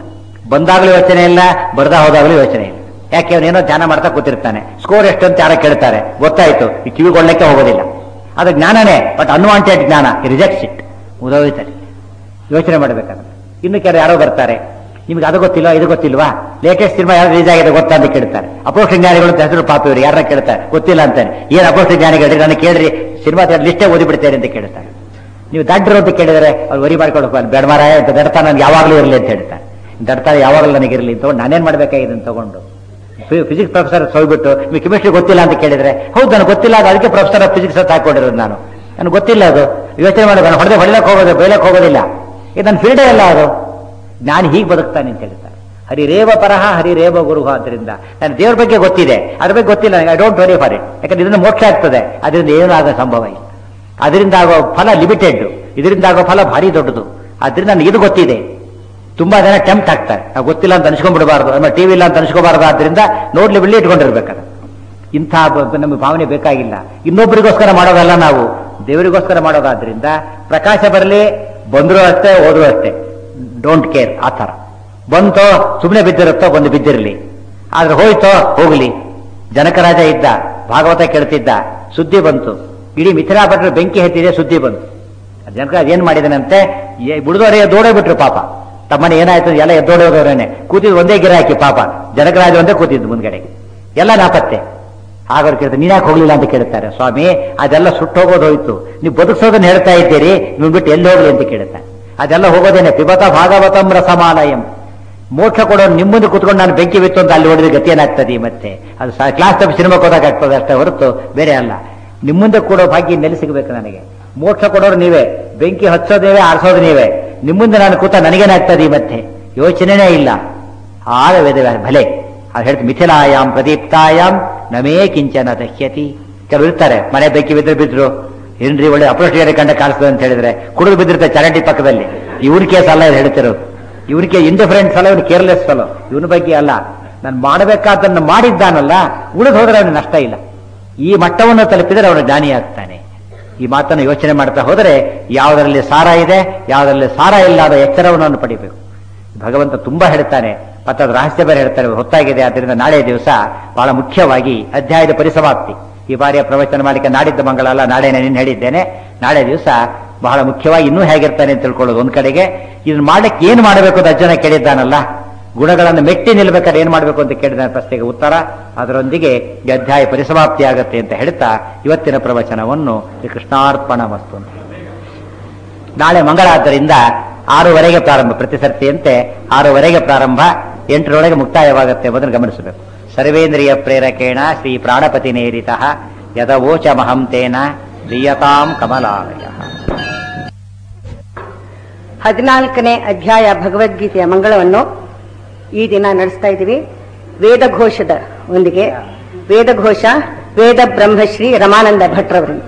ಬಂದಾಗಲೂ ಯೋಚನೆ ಇಲ್ಲ, ಬರ್ದಾ ಹೋದಾಗಲೂ ಯೋಚನೆ ಇಲ್ಲ. ಯಾಕೆ ಅವನೇನೋ ಧ್ಯಾನ ಮಾಡ್ತಾ ಕೂತಿರ್ತಾನೆ. ಸ್ಕೋರ್ ಎಷ್ಟು ಅಂತ ಯಾರ ಕೇಳ್ತಾರೆ, ಗೊತ್ತಾಯ್ತು, ಈ ಕಿವಿಗೊಳ್ಳಕ್ಕೆ ಹೋಗೋದಿಲ್ಲ. ಅದು ಜ್ಞಾನನೇ, ಬಟ್ ಅನ್ವಾಂಟೆಡ್ ಜ್ಞಾನ, ರಿಜೆಕ್ಟ್ಸ್ ಇಟ್, ಉದೋಯ್ತಾರೆ. ಯೋಚನೆ ಮಾಡಬೇಕಾದ್ರೆ ಇನ್ನು ಕೆಲವು ಯಾರೋ ಬರ್ತಾರೆ, ನಿಮ್ಗೆ ಅದು ಗೊತ್ತಿಲ್ವಾ ಇದು ಗೊತ್ತಿಲ್ವಾ, ಲೇಟೆಸ್ಟ್ ಸಿನಿಮಾ ಯಾರು ರಿಲೀಸ್ ಆಗಿದೆ ಗೊತ್ತಾ ಅಂತ ಕೇಳ್ತಾರೆ. ಅಪರೋಕ್ಷ ಜ್ಞಾನಿಗಳು ಅಂತ ಹೆಸರು ಪಾಪ ಇವರು ಯಾರನ್ನ ಕೇಳ್ತಾರೆ, ಗೊತ್ತಿಲ್ಲ ಅಂತಾನೆ. ಏನ್ ಅಪರೋಕ್ಷ ಜ್ಞಾನಿಗಳು ನಾನು ಕೇಳ್ರಿ, ಸಿನಿಮಾ ಲಿಸ್ಟೇ ಓದಿಬಿಡ್ತೇನೆ ಅಂತ ಕೇಳ್ತಾರೆ. ನೀವು ದಡ್ಡರು ಅಂತ ಕೇಳಿದರೆ ಅವ್ರು ವರಿ ಮಾಡ್ಕೊಳ್ಬೇಕು, ಬೆಡಮಾರಾಯ ಅಂತ ದಡ್ತ ನನ್ಗೆ ಯಾವಾಗಲೂ ಇರಲಿ ಅಂತ ಹೇಳ್ತಾರೆ. ದಡ್ತ ಯಾವಾಗಲೂ ನನಗಿರಲಿ ಅಂತ ನಾನೇನ್ ಮಾಡ್ಬೇಕಾಗಿದೆ ಅಂತ ತಗೊಂಡು ಫಿಸಿಕ್ಸ್ ಪ್ರೊಫೆಸರ್ ಹೋಗ್ಬಿಟ್ಟು ನಿಮಗೆ ಕೆಮಿಸ್ಟ್ರಿ ಗೊತ್ತಿಲ್ಲ ಅಂತ ಕೇಳಿದ್ರೆ, ಹೌದು ನನಗೆ ಗೊತ್ತಿಲ್ಲ, ಅದಕ್ಕೆ ಪ್ರೊಫೆಸರ್ ಆಫ್ ಫಿಸಿಕ್ಸ್ ಅಂತ ಹಾಕೊಂಡಿರೋದು ನಾನು, ನನಗೆ ಗೊತ್ತಿಲ್ಲ, ಅದು ಯೋಚನೆ ಮಾಡೋದು, ನಾನು ಹೊಡೆಯಕ್ಕೆ ಹೋಗೋದು, ಬೈಲಕ್ಕೆ ಹೋಗೋದಿಲ್ಲ, ಇದು ನನ್ನ ಫೀಲ್ಡೇ ಅಲ್ಲ ಅದು. ನಾನು ಹೀಗೆ ಬದುಕ್ತಾನೆ ಅಂತ ಹೇಳ್ತಾರೆ. ಹರಿರೇವ ಪರಹ ಹರಿರೇವ ಗುರುಹ. ಅದರಿಂದ ನಾನು ದೇವ್ರ ಬಗ್ಗೆ ಗೊತ್ತಿದೆ, ಅದ್ರ ಬಗ್ಗೆ ಗೊತ್ತಿಲ್ಲ ನನಗೆ, I don't worry for it. ಯಾಕಂದ್ರೆ ಇದರಿಂದ ಮೋಕ್ಷ ಆಗ್ತದೆ, ಅದರಿಂದ ಏನೂ ಆಗೋ ಸಂಭವ ಇಲ್ಲ. ಅದರಿಂದ ಆಗೋ ಫಲ ಲಿಮಿಟೆಡ್, ಇದರಿಂದ ಆಗೋ ಫಲ ಭಾರಿ ದೊಡ್ಡದು. ಅದರಿಂದ ನನಗೆ ಇದು ಗೊತ್ತಿದೆ. ತುಂಬಾ ಜನ ಟೆಂಪ್ಟ್ ಆಗ್ತಾರೆ, ನಾವು ಗೊತ್ತಿಲ್ಲ ಅಂತ ಅನ್ಸ್ಕೊಂಡ್ಬಿಡಬಾರ್ದು, ನಮ್ಮ ಟಿವಿ ಇಲ್ಲ ಅಂತ ಅನ್ಸ್ಕೋಬಾರ್ದು. ಆದ್ರಿಂದ ನೋಡ್ಲಿ ಬಿಡ್ಲಿ ಇಟ್ಕೊಂಡಿರ್ಬೇಕಾದ್ರೆ ಇಂಥ ನಮಗೆ ಭಾವನೆ ಬೇಕಾಗಿಲ್ಲ. ಇನ್ನೊಬ್ಬರಿಗೋಸ್ಕರ ಮಾಡೋದಲ್ಲ, ನಾವು ದೇವರಿಗೋಸ್ಕರ ಮಾಡೋದಾದ್ರಿಂದ ಪ್ರಕಾಶ ಬರಲಿ, ಬಂದರೂ ಅಷ್ಟೇ, ಹೋದ್ರೂ ಅಷ್ಟೇ, ಡೋಂಟ್ ಕೇರ್. ಆ ಥರ ಬಂತೋ ಸುಮ್ಮನೆ ಬಿದ್ದಿರುತ್ತೋ ಬಂದು ಬಿದ್ದಿರಲಿ, ಆದ್ರೆ ಹೋಯ್ತೋ ಹೋಗ್ಲಿ. ಜನಕರಾಜ ಇದ್ದ, ಭಾಗವತ ಕೇಳ್ತಿದ್ದ, ಸುದ್ದಿ ಬಂತು, ಇಡೀ ಮಿಥಿಲಾ ಭಟ್ರು ಬೆಂಕಿ ಹತ್ತಿದೆ, ಸುದ್ದಿ ಬಂತು. ಜನಕರಾಜ ಏನ್ ಮಾಡಿದನಂತೆ, ಬಿಡುದವರೇ ಎದ್ದೋಡೇ ಬಿಟ್ರು ಪಾಪ. ತಮ್ಮನೆ ಏನಾಯ್ತು ಎಲ್ಲ ಎದ್ದೋಡೋದವರೇನೆ, ಕೂತಿದ್ದು ಒಂದೇ ಗಿರಾಕಿ ಪಾಪ, ಜನಕರಾಜ ಒಂದೇ ಕೂತಿದ್ದು ಮುಂದ್ಗಡೆ, ಎಲ್ಲ ನಾಪತ್ತೆ. ಹಾಗವ್ರು ಕೇಳ್ತಾರೆ, ನೀನ್ಯಾಕೆ ಹೋಗ್ಲಿಲ್ಲ ಅಂತ ಕೇಳ್ತಾರೆ. ಸ್ವಾಮಿ ಅದೆಲ್ಲ ಸುಟ್ಟೋಗೋದು ಹೋಯ್ತು, ನೀವು ಬದುಕ್ಸೋದನ್ನ ಹೇಳ್ತಾ ಇದ್ದೀರಿ, ನೀವು ಬಿಟ್ಟು ಎಲ್ಲಿ ಹೋಗ್ಲಿ ಅಂತ ಕೇಳ್ತಾರೆ. ಅದೆಲ್ಲ ಹೋಗೋದೇನೆ. ಪಿಬತ ಭಾಗವತಂ ರಸಮಾಲಯಂ. ಮೋಕ್ಷ ಕೊಡೋರು ನಿಮ್ಮ ಮುಂದೆ ಕುತ್ಕೊಂಡು ನಾನು ಬೆಂಕಿ ಬಿತ್ತು ಅಂತ ಅಲ್ಲಿ ಹೊಡೆದ್ರೆ ಗತಿ ಏನಾಗ್ತದೆ ಮತ್ತೆ? ಅದು ಕ್ಲಾಸ್ ತಪ್ಪಿ ಸಿನಿಮಾಕ್ಕೆ ಹೋದಾಗ ಆಗ್ತದೆ ಅಷ್ಟೇ ಹೊರತು ಬೇರೆ ಅಲ್ಲ. ನಿಮ್ಮ ಮುಂದೆ ಕೊಡೋ ಭಾಗ್ಯ ನೆಲೆ ಸಿಗಬೇಕು ನನಗೆ. ಮೋಕ್ಷ ಕೊಡೋರು ನೀವೇ, ಬೆಂಕಿ ಹಚ್ಚೋದು ನೀವೇ, ಆರಿಸೋದು ನೀವೇ. ನಿಮ್ಮ ಮುಂದೆ ನಾನು ಕೂತ ನನಗೇನಾಗ್ತದೆ ಮತ್ತೆ? ಯೋಚನೆನೇ ಇಲ್ಲ. ಆಗ ವೇದ ಭಲೆ ಅದು ಹೇಳ್ತೀವಿ, ಮಿಥಿಲಾಯಾಮ್ ಪ್ರದೀಪ್ತಾಯಾಮ್ ನಮೇ ಕಿಂಚನ ದಹ್ಯತಿ. ಕೆಲವರು ಇರ್ತಾರೆ, ಮನೆ ಬೆಂಕಿ ಬಿದ್ರು ಏನ್ರಿ ಒಳ್ಳೆ ಅಪ್ರೋಚ್ ಕಂಡ ಕಾಣಿಸ್ತದೆ ಅಂತ ಹೇಳಿದ್ರೆ ಕುಡಿದು ಬಿದ್ದಿರ್ತಾರೆ ಚರಂಡಿ ಪಕ್ಕದಲ್ಲಿ. ಇವ್ರ ಕೇಸ್ ಅಲ್ಲ ಇದು ಹೇಳ್ತಿರೋದು, ಇವ್ರಿಗೆ ಇಂಡಿಫರೆನ್ಸ್ ಅಲ್ಲ, ಇವ್ನು ಕೇರ್ಲೆಸ್ ಅಲ್ಲ, ಇವನ ಬಗ್ಗೆ ಅಲ್ಲ. ನಾನು ಮಾಡಬೇಕಾದನ್ನು ಮಾಡಿದ್ದಾನಲ್ಲ, ಉಳಿದು ಹೋದ್ರೆ ಅವನಿಗೆ ನಷ್ಟ ಇಲ್ಲ. ಈ ಮಟ್ಟವನ್ನು ತಲುಪಿದರೆ ಅವನು ಜ್ಞಾನಿ ಆಗ್ತಾನೆ. ಈ ಮಾತನ್ನು ಯೋಚನೆ ಮಾಡ್ತಾ ಹೋದರೆ ಯಾವುದರಲ್ಲಿ ಸಾರ ಇದೆ, ಯಾವುದರಲ್ಲಿ ಸಾರ ಇಲ್ಲ ಅನ್ನೋ ಎಚ್ಚರವನ್ನು ಪಡಿಬೇಕು. ಭಗವಂತ ತುಂಬಾ ಹೇಳ್ತಾನೆ, ಮತ್ತೆ ಅದು ರಹಸ್ಯ ಬೇರೆ ಹೇಳ್ತಾರೆ. ಹೊತ್ತಾಗಿದೆ, ಆದ್ದರಿಂದ ನಾಳೆ ದಿವಸ ಬಹಳ ಮುಖ್ಯವಾಗಿ ಅಧ್ಯಾಯದ ಪರಿಸಮಾಪ್ತಿ. ಈ ಬಾರಿಯ ಪ್ರವಚನ ಮಾಡಲಿಕ್ಕೆ ನಾಡಿದ್ದ ಮಂಗಳ ಅಲ್ಲ, ನಾಳೆನೇ ನಿನ್ನ ಹೇಳಿದ್ದೇನೆ. ನಾಳೆ ದಿವಸ ಬಹಳ ಮುಖ್ಯವಾಗಿ ಇನ್ನೂ ಹೇಗಿರ್ತಾನೆ ಅಂತ ತಿಳ್ಕೊಳ್ಳೋದು ಒಂದ್ ಕಡೆಗೆ. ಇದನ್ನ ಮಾಡಕ್ಕೆ ಏನ್ ಮಾಡಬೇಕು ಅಂತ ಅರ್ಜುನ ಕೇಳಿದ್ದಾನಲ್ಲ, ಗುಣಗಳನ್ನು ಮೆಟ್ಟಿ ನಿಲ್ಬೇಕಾದ್ರೆ ಏನ್ ಮಾಡಬೇಕು ಅಂತ ಕೇಳಿದ ಪ್ರಶ್ನೆಗೆ ಉತ್ತರ, ಅದರೊಂದಿಗೆ ಈ ಅಧ್ಯಾಯ ಪರಿಸಮಾಪ್ತಿ ಆಗತ್ತೆ ಅಂತ ಹೇಳ್ತಾ ಇವತ್ತಿನ ಪ್ರವಚನವನ್ನು ಕೃಷ್ಣಾರ್ಪಣ ಮಸ್ತು ಅಂತ. ನಾಳೆ ಮಂಗಳ ಆದ್ದರಿಂದ 6:00 ಪ್ರಾರಂಭ, ಪ್ರತಿ ಸರ್ತಿಯಂತೆ 6:00 ಪ್ರಾರಂಭ, 8:00 ಮುಕ್ತಾಯವಾಗುತ್ತೆ ಎಂಬುದನ್ನು ಗಮನಿಸಬೇಕು. ಸರ್ವೇಂದ್ರಿಯ ಪ್ರೇರಕೇಣ ಶ್ರೀ ಪ್ರಾಣಪತಿ ನೇರಿತ ಯದವೋಚ ಮಹಂತೇನ ದೀಯತಾಂ ಕಮಲಾಲಯ. 14ನೇ ಅಧ್ಯಾಯ ಭಗವದ್ಗೀತೆಯ ಮಂಗಳವನ್ನು ಈ ದಿನ ನಡೆಸ್ತಾ ಇದ್ದೀವಿ. ವೇದಘೋಷದ ಒಂದಿಗೆ ವೇದಘೋಷ ವೇದ ಬ್ರಹ್ಮಶ್ರೀ ರಮಾನಂದ ಭಟ್ರವರಿಂದ.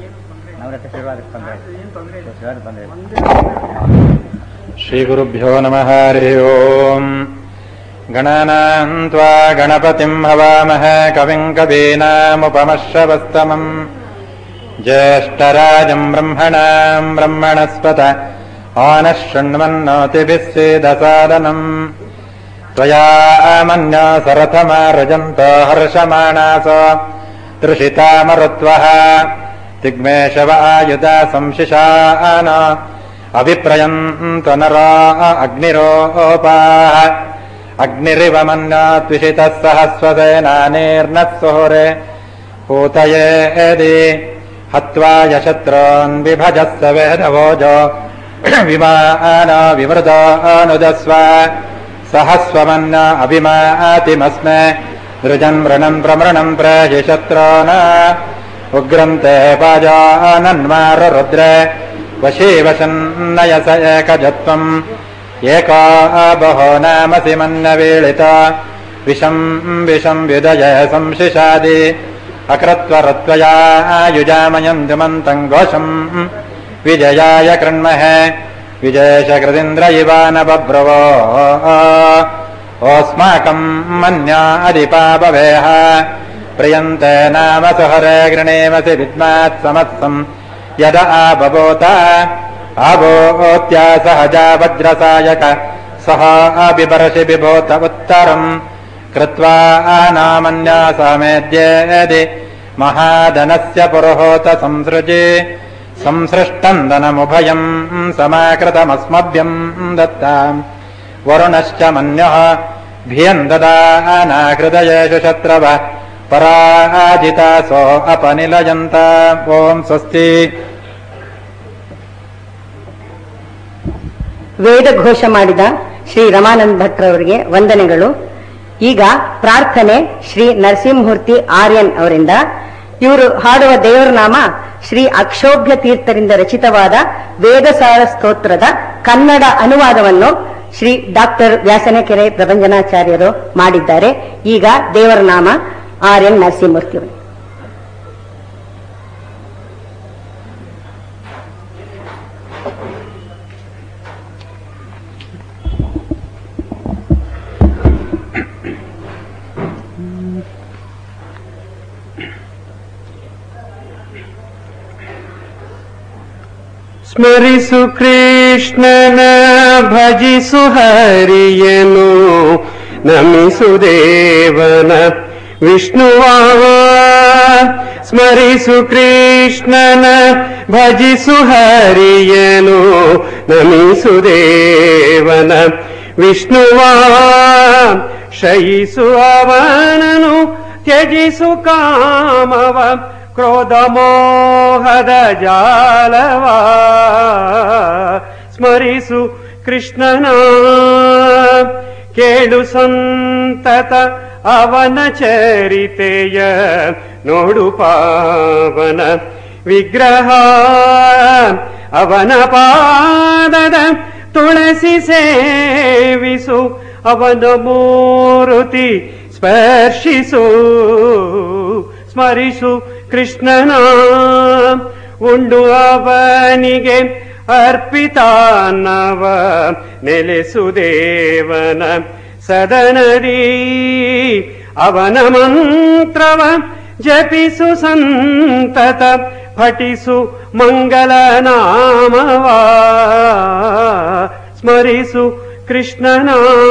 ಶ್ರೀ ಗುರುಭ್ಯೋ ನಮಃ. ಹರಿ ಓಂ. ಗಣಾನಾಂ ತ್ವಾ ಗಣಪತಿಂ ಹವಾಮಹೇ ಕವಿಂ ಕವೀನಾಮುಪಮಶ್ರವಸ್ತಮಂ ಜ್ಯೇಷ್ಠರಾಜಂ ಬ್ರಹ್ಮಣಾಂ ಬ್ರಹ್ಮಣಸ್ಪತ ಆನಃ ಶೃಣ್ವನ್ನೋತಿಭಿಃ ಸೇದಸಾದನಂ ತ್ವಯಾ ಮನ್ಯೋ ಸರಥಮಾರಜಂತೋ ಹರ್ಷಮಾಣಾಸೋ ತೃಷಿತಾಮರುತ್ವಃ ತಿಗ್ಮೇಶವ ಆಯುಧ ಸಂಶಿಷಾನ ಅಭಿಪ್ರಯಂತ ನರಾ ಅಗ್ನಿರೋಪಾಃ ಅಗ್ನಿರಿವ ಮನ್ಯಾತ್ವಿಷಿತಃ ಸಹಸ್ವಸೇನಾನೇರ್ನಃ ಸುಹುರೆ ಹೂತಯೇದಿ ಹತ್ವಾ ಯಶತ್ರೋನ್ ಬಿಭಜಸ್ಸ ವೇದವೋಜೋ ವಿಮಾನ ವಿವೃತಾನುದಸ್ವ ಸಹಸ್ವಮನ್ನ ಅಭಿಮಾತಿಮಸ್ಮೆ ದೃಜನ್ ಮೃಣಂ ಪ್ರಮೃಣಂ ಪ್ರಶಿಶತ್ರೋನ ಉಗ್ರಂತೆ ಪಾಜಾನನ್ಮಾರ ರುದ್ರೆ ವಶೀವಶನ್ನಯಸ ಏಕಜತ್ವಂ ಏಕಾ ಬಹೋ ನಾಮಸಿ ಮನ್ನ ವೀಳಿತ ವಿಷಂ ವಿಷಂ ವಿದಯ ಸಂಶಿಷಾದಿ ಅಕೃತ್ವರತ್ವಯಾ ಯುಜಾಮಯಂತು ಮಂತಂ ಘೋಷಂ ವಿಜಯಾಯ ಕೃಣ್ಮಹೇ ವಿಜಯಶಕೃದಿಂದ್ರ ಇವಾನ ಬಭ್ರವೋ ಓಸ್ಮಾಕಂ ಮನ್ಯಾ ಅಧಿಪಾಪವೇಹ ಪ್ರಿಯಂತೆ ನಾಮ ಸುಹರೆ ಗೃಣೇಮಸಿ ವಿದ್ಮಾತ್ ಸಮತ್ಸಂ ಯದ ಆಬಬೋತ ಆಬೋತ್ಯ ಸಹಜಾ ವಜ್ರಸಾಯಕ सह बिभर्षि बिभूत उत्तरम् कृत्वा नामन्यासमेद्येदि महादनस्य पुरोहोत संसृजे संसृष्टम् धनमुभयम् समाकृतमस्मभ्यम् दत्ताम् वरुणश्च मन्यः भियम् ददानाहृदयेषु शत्रवः पराजितासो अपनिलयन्त ओम् स्वस्ति. ವೇದ ಘೋಷ ಮಾಡಿದ ಶ್ರೀ ರಮಾನಂದ ಭಟ್ರವರಿಗೆ ವಂದನೆಗಳು. ಈಗ ಪ್ರಾರ್ಥನೆ ಶ್ರೀ ನರಸಿಂಹಮೂರ್ತಿ ಆರ್ಯನ್ ಅವರಿಂದ. ಇವರು ಹಾಡುವ ದೇವರ ನಾಮ ಶ್ರೀ ಅಕ್ಷೋಭ್ಯ ತೀರ್ಥರಿಂದ ರಚಿತವಾದ ವೇದಸಾರ ಸ್ತೋತ್ರದ ಕನ್ನಡ ಅನುವಾದವನ್ನು ಶ್ರೀ ಡಾಕ್ಟರ್ ವ್ಯಾಸನಕೆರೆ ಪ್ರಭಂಜನಾಚಾರ್ಯರು ಮಾಡಿದ್ದಾರೆ. ಈಗ ದೇವರ ನಾಮ ಆರ್ಯನ್ ನರಸಿಂಹಮೂರ್ತಿ ಅವರು. ಸ್ಮರಿಸು ಕೃಷ್ಣನ ಭಜಿಸು ಹರಿಯನು ನಮಿಸು ದೇವನ ವಿಷ್ಣುವ. ಸ್ಮರಿಸು ಕೃಷ್ಣನ ಭಜಿಸು ಹರಿಯನು ನಮಿಸು ದೇವನ ವಿಷ್ಣುವ. ಶಯಿಸು ಅವನನು ತ್ಯಜಿಸು ಕಾಮವ ಕ್ರೋಧ ಮೋಹದ ಜಾಲವ. ಸ್ಮರಿಸು ಕೃಷ್ಣನ ಕೇಳು ಸಂತತ ಅವನ ಚರಿತೆಯ ನೋಡು ಪಾವನ ವಿಗ್ರಹ. ಅವನ ಪಾದದ ತುಳಸಿ ಸೇವಿಸು ಅವನ ಮೂರುತಿ ಸ್ಪರ್ಶಿಸು. ಸ್ಮರಿಸು ಕೃಷ್ಣನ ಉಂಡು ಅವನಿಗೆ ಅರ್ಪಿತಾನ್ನವ ನೆಲೆಸು ದೇವನ ಸದನದಿ. ಅವನ ಮಂತ್ರವ ಜಪಿಸು ಸಂತತ ಪಠಿಸು ಮಂಗಲ ನಾಮವ. ಸ್ಮರಿಸು ಕೃಷ್ಣನ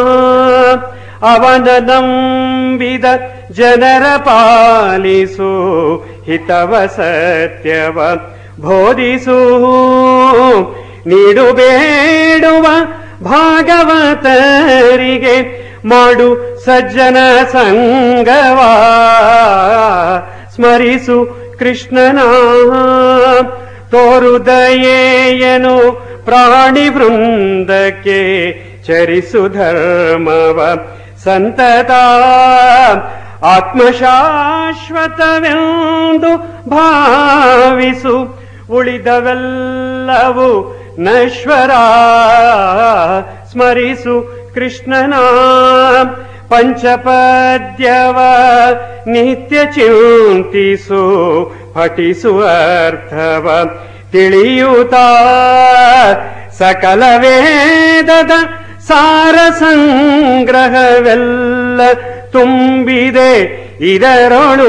ಅವನ ನಂಬಿದ ಜನರ ಪಾಲಿಸು ಹಿತವ ಸತ್ಯವ ಬೋಧಿಸು. ನೀಡು ಬೇಡುವ ಭಾಗವತರಿಗೆ ಮಾಡು ಸಜ್ಜನ ಸಂಗವ. ಸ್ಮರಿಸು ಕೃಷ್ಣನ ತೋರು ದಯೆಯನು ಪ್ರಾಣಿ ವೃಂದಕ್ಕೆ ಚರಿಸು ಧರ್ಮವ ಸಂತತ. ಆತ್ಮಶಾಶ್ವತವೆಂದು ಭಾವಿಸು ಉಳಿದವೆಲ್ಲವೂ ನಶ್ವರ. ಸ್ಮರಿಸು ಕೃಷ್ಣನ ಪಂಚಪದ್ಯವ ನಿತ್ಯ ಚಿಂತಿಸು ಪಠಿಸು ಅರ್ಥವ ತಿಳಿಯುತ್ತ. ಸಕಲ ವೇದದ ಸಾರ ಸಂಗ್ರಹವೆಲ್ಲ ತುಂಬಿದೆ ಇದರೊಳು.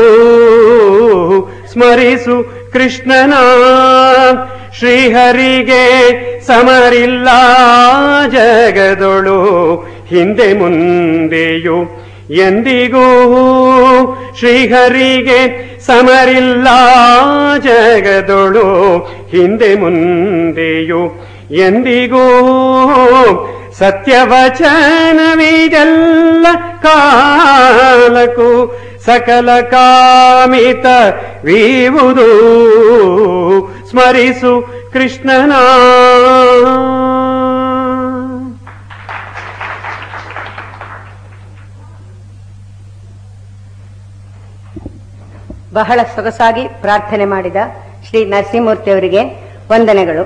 ಸ್ಮರಿಸು ಕೃಷ್ಣನ ಶ್ರೀಹರಿಗೆ ಸಮರಿಲ್ಲ ಜಗದೊಳು ಹಿಂದೆ ಮುಂದೆಯು ಎಂದಿಗೂ. ಶ್ರೀಹರಿಗೆ ಸಮರಿಲ್ಲ ಜಗದೊಳು ಹಿಂದೆ ಮುಂದೆಯು ಎಂದಿಗೂ. ಸತ್ಯವಚನವಿದೆಲ್ಲ ಕಾಲಕ್ಕೂ ಸಕಲ ಕಾಮಿತ ವೀವುದು. ಸ್ಮರಿಸು ಕೃಷ್ಣನ ಬಹಳ ಸೊಗಸಾಗಿ ಪ್ರಾರ್ಥನೆ ಮಾಡಿದ ಶ್ರೀ ನರಸಿಂಹಮೂರ್ತಿ ಅವರಿಗೆ ವಂದನೆಗಳು.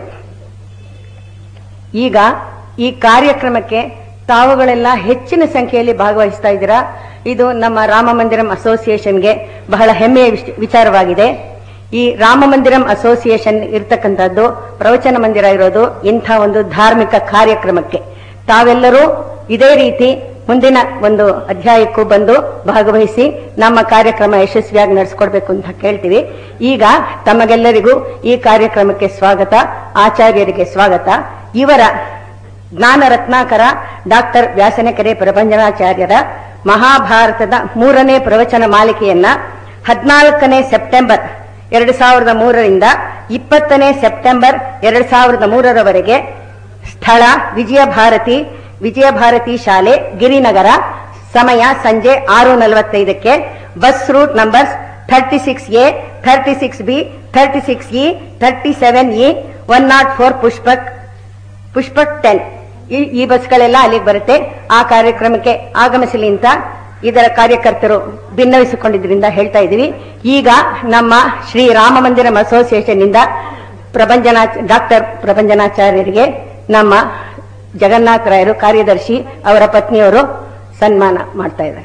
ಈಗ ಈ ಕಾರ್ಯಕ್ರಮಕ್ಕೆ ತಾವುಗಳೆಲ್ಲ ಹೆಚ್ಚಿನ ಸಂಖ್ಯೆಯಲ್ಲಿ ಭಾಗವಹಿಸ್ತಾ ಇದ್ದೀರಾ. ಇದು ನಮ್ಮ ರಾಮ ಮಂದಿರಂ ಅಸೋಸಿಯೇಷನ್ಗೆ ಬಹಳ ಹೆಮ್ಮೆಯ ವಿಚಾರವಾಗಿದೆ. ಈ ರಾಮ ಮಂದಿರಂ ಅಸೋಸಿಯೇಷನ್ ಇರ್ತಕ್ಕಂಥದ್ದು ಪ್ರವಚನ ಮಂದಿರ ಇರೋದು ಇಂಥ ಒಂದು ಧಾರ್ಮಿಕ ಕಾರ್ಯಕ್ರಮಕ್ಕೆ. ತಾವೆಲ್ಲರೂ ಇದೇ ರೀತಿ ಮುಂದಿನ ಒಂದು ಅಧ್ಯಾಯಕ್ಕೂ ಬಂದು ಭಾಗವಹಿಸಿ ನಮ್ಮ ಕಾರ್ಯಕ್ರಮ ಯಶಸ್ವಿಯಾಗಿ ನಡೆಸ್ಕೊಡ್ಬೇಕು ಅಂತ ಕೇಳ್ತೀವಿ. ಈಗ ತಮಗೆಲ್ಲರಿಗೂ ಈ ಕಾರ್ಯಕ್ರಮಕ್ಕೆ ಸ್ವಾಗತ, ಆಚಾರ್ಯರಿಗೆ ಸ್ವಾಗತ. ಇವರ ಜ್ಞಾನ ರತ್ನಾಕರ ಡಾಕ್ಟರ್ ವ್ಯಾಸನಕೆರೆ ಪ್ರಭಂಜನಾಚಾರ್ಯರ ಮಹಾಭಾರತದ 3ನೇ ಪ್ರವಚನ ಮಾಲಿಕೆಯನ್ನ 14ನೇ ಸೆಪ್ಟೆಂಬರ್ 2003ರಿಂದ 20ನೇ ಸೆಪ್ಟೆಂಬರ್ 2003ರವರೆಗೆ ಸ್ಥಳ ವಿಜಯಭಾರತಿ ಶಾಲೆ ಗಿರಿನಗರ, ಸಮಯ ಸಂಜೆ 6:45. Bus route numbers 36A, 36B, 36E, 37E, 104 Pushpak 10. ಈ ಬಸ್ಗಳೆಲ್ಲ ಅಲ್ಲಿಗೆ ಬರುತ್ತೆ. ಆ ಕಾರ್ಯಕ್ರಮಕ್ಕೆ ಆಗಮಿಸಲಿ ಅಂತ ಇದರ ಕಾರ್ಯಕರ್ತರು ಭಿನ್ನವಿಸಿಕೊಂಡಿದ್ರಿಂದ ಹೇಳ್ತಾ ಇದ್ದೀವಿ. ಈಗ ನಮ್ಮ ಶ್ರೀ ರಾಮ ಮಂದಿರಂ ಅಸೋಸಿಯೇಷನ್ ಇಂದ ಡಾಕ್ಟರ್ ಪ್ರಭಂಜನಾಚಾರ್ಯರಿಗೆ ನಮ್ಮ ಜಗನ್ನಾಥ ರಾಯರು ಕಾರ್ಯದರ್ಶಿ ಅವರ ಪತ್ನಿಯವರು ಸನ್ಮಾನ ಮಾಡ್ತಾ ಇದ್ದಾರೆ.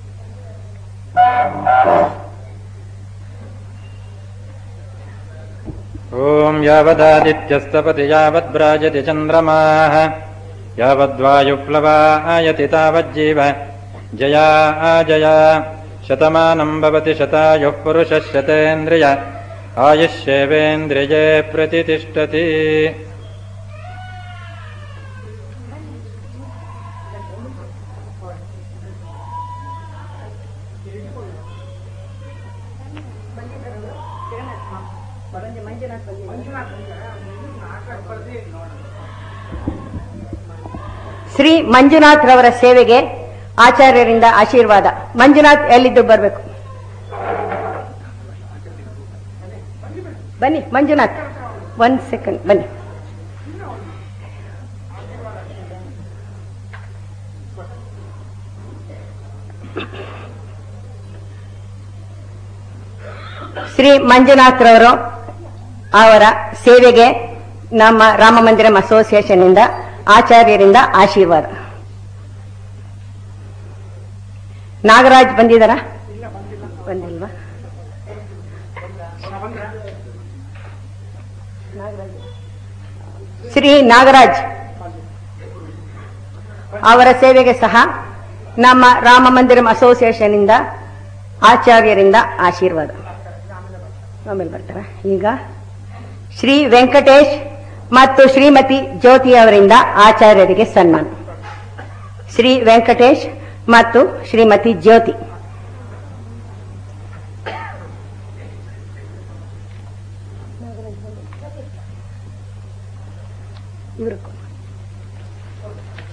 ಓಂ ಯಾವದಾದಿತ್ಯಸ್ತಪತಿ ಯಾವದ್ಭ್ರಾಜತಿ ಚಂದ್ರಮಾಃ ಯಾವದ್ವಾಯುಪ್ಲವಾಯತಿ ತಾವಜ್ಜೀವ ಜಯಾ ಅಜಯ ಶತಮಾನಂ ಭವತಿ ಶತಾಯುಃ ಪುರುಷಃ ಶತೇಂದ್ರಿಯ ಆಯುಷ್ಯೇವೇಂದ್ರಿಯೇ ಪ್ರತಿಷ್ಠತಿ. ಶ್ರೀ ಮಂಜುನಾಥ್ ರವರ ಸೇವೆಗೆ ಆಚಾರ್ಯರಿಂದ ಆಶೀರ್ವಾದ. ಮಂಜುನಾಥ್ ಎಲ್ಲಿದ್ದು ಬರಬೇಕು? ಬನ್ನಿ ಮಂಜುನಾಥ್, 1 ಸೆಕೆಂಡ್ ಬನ್ನಿ. ಶ್ರೀ ಮಂಜುನಾಥ್ ರವರು ಅವರ ಸೇವೆಗೆ ನಮ್ಮ ರಾಮ ಮಂದಿರಂ ಅಸೋಸಿಯೇಷನ್ ಇಂದ ಆಚಾರ್ಯರಿಂದ ಆಶೀರ್ವಾದ. ನಾಗರಾಜ್ ಬಂದಿದ್ದಾರಾ? ಬಂದಿಲ್ವಾ? ಶ್ರೀ ನಾಗರಾಜ್ ಅವರ ಸೇವೆಗೆ ಸಹ ನಮ್ಮ ರಾಮ ಮಂದಿರಂ ಅಸೋಸಿಯೇಷನ್ ಇಂದ ಆಚಾರ್ಯರಿಂದ ಆಶೀರ್ವಾದ. ಆಮೇಲೆ ಬರ್ತಾರ. ಈಗ ಶ್ರೀ ವೆಂಕಟೇಶ್ ಮತ್ತು ಶ್ರೀಮತಿ ಜ್ಯೋತಿ ಅವರಿಂದ ಆಚಾರ್ಯರಿಗೆ ಸನ್ಮಾನ. ಶ್ರೀ ವೆಂಕಟೇಶ್ ಮತ್ತು ಶ್ರೀಮತಿ ಜ್ಯೋತಿ. ಇವರು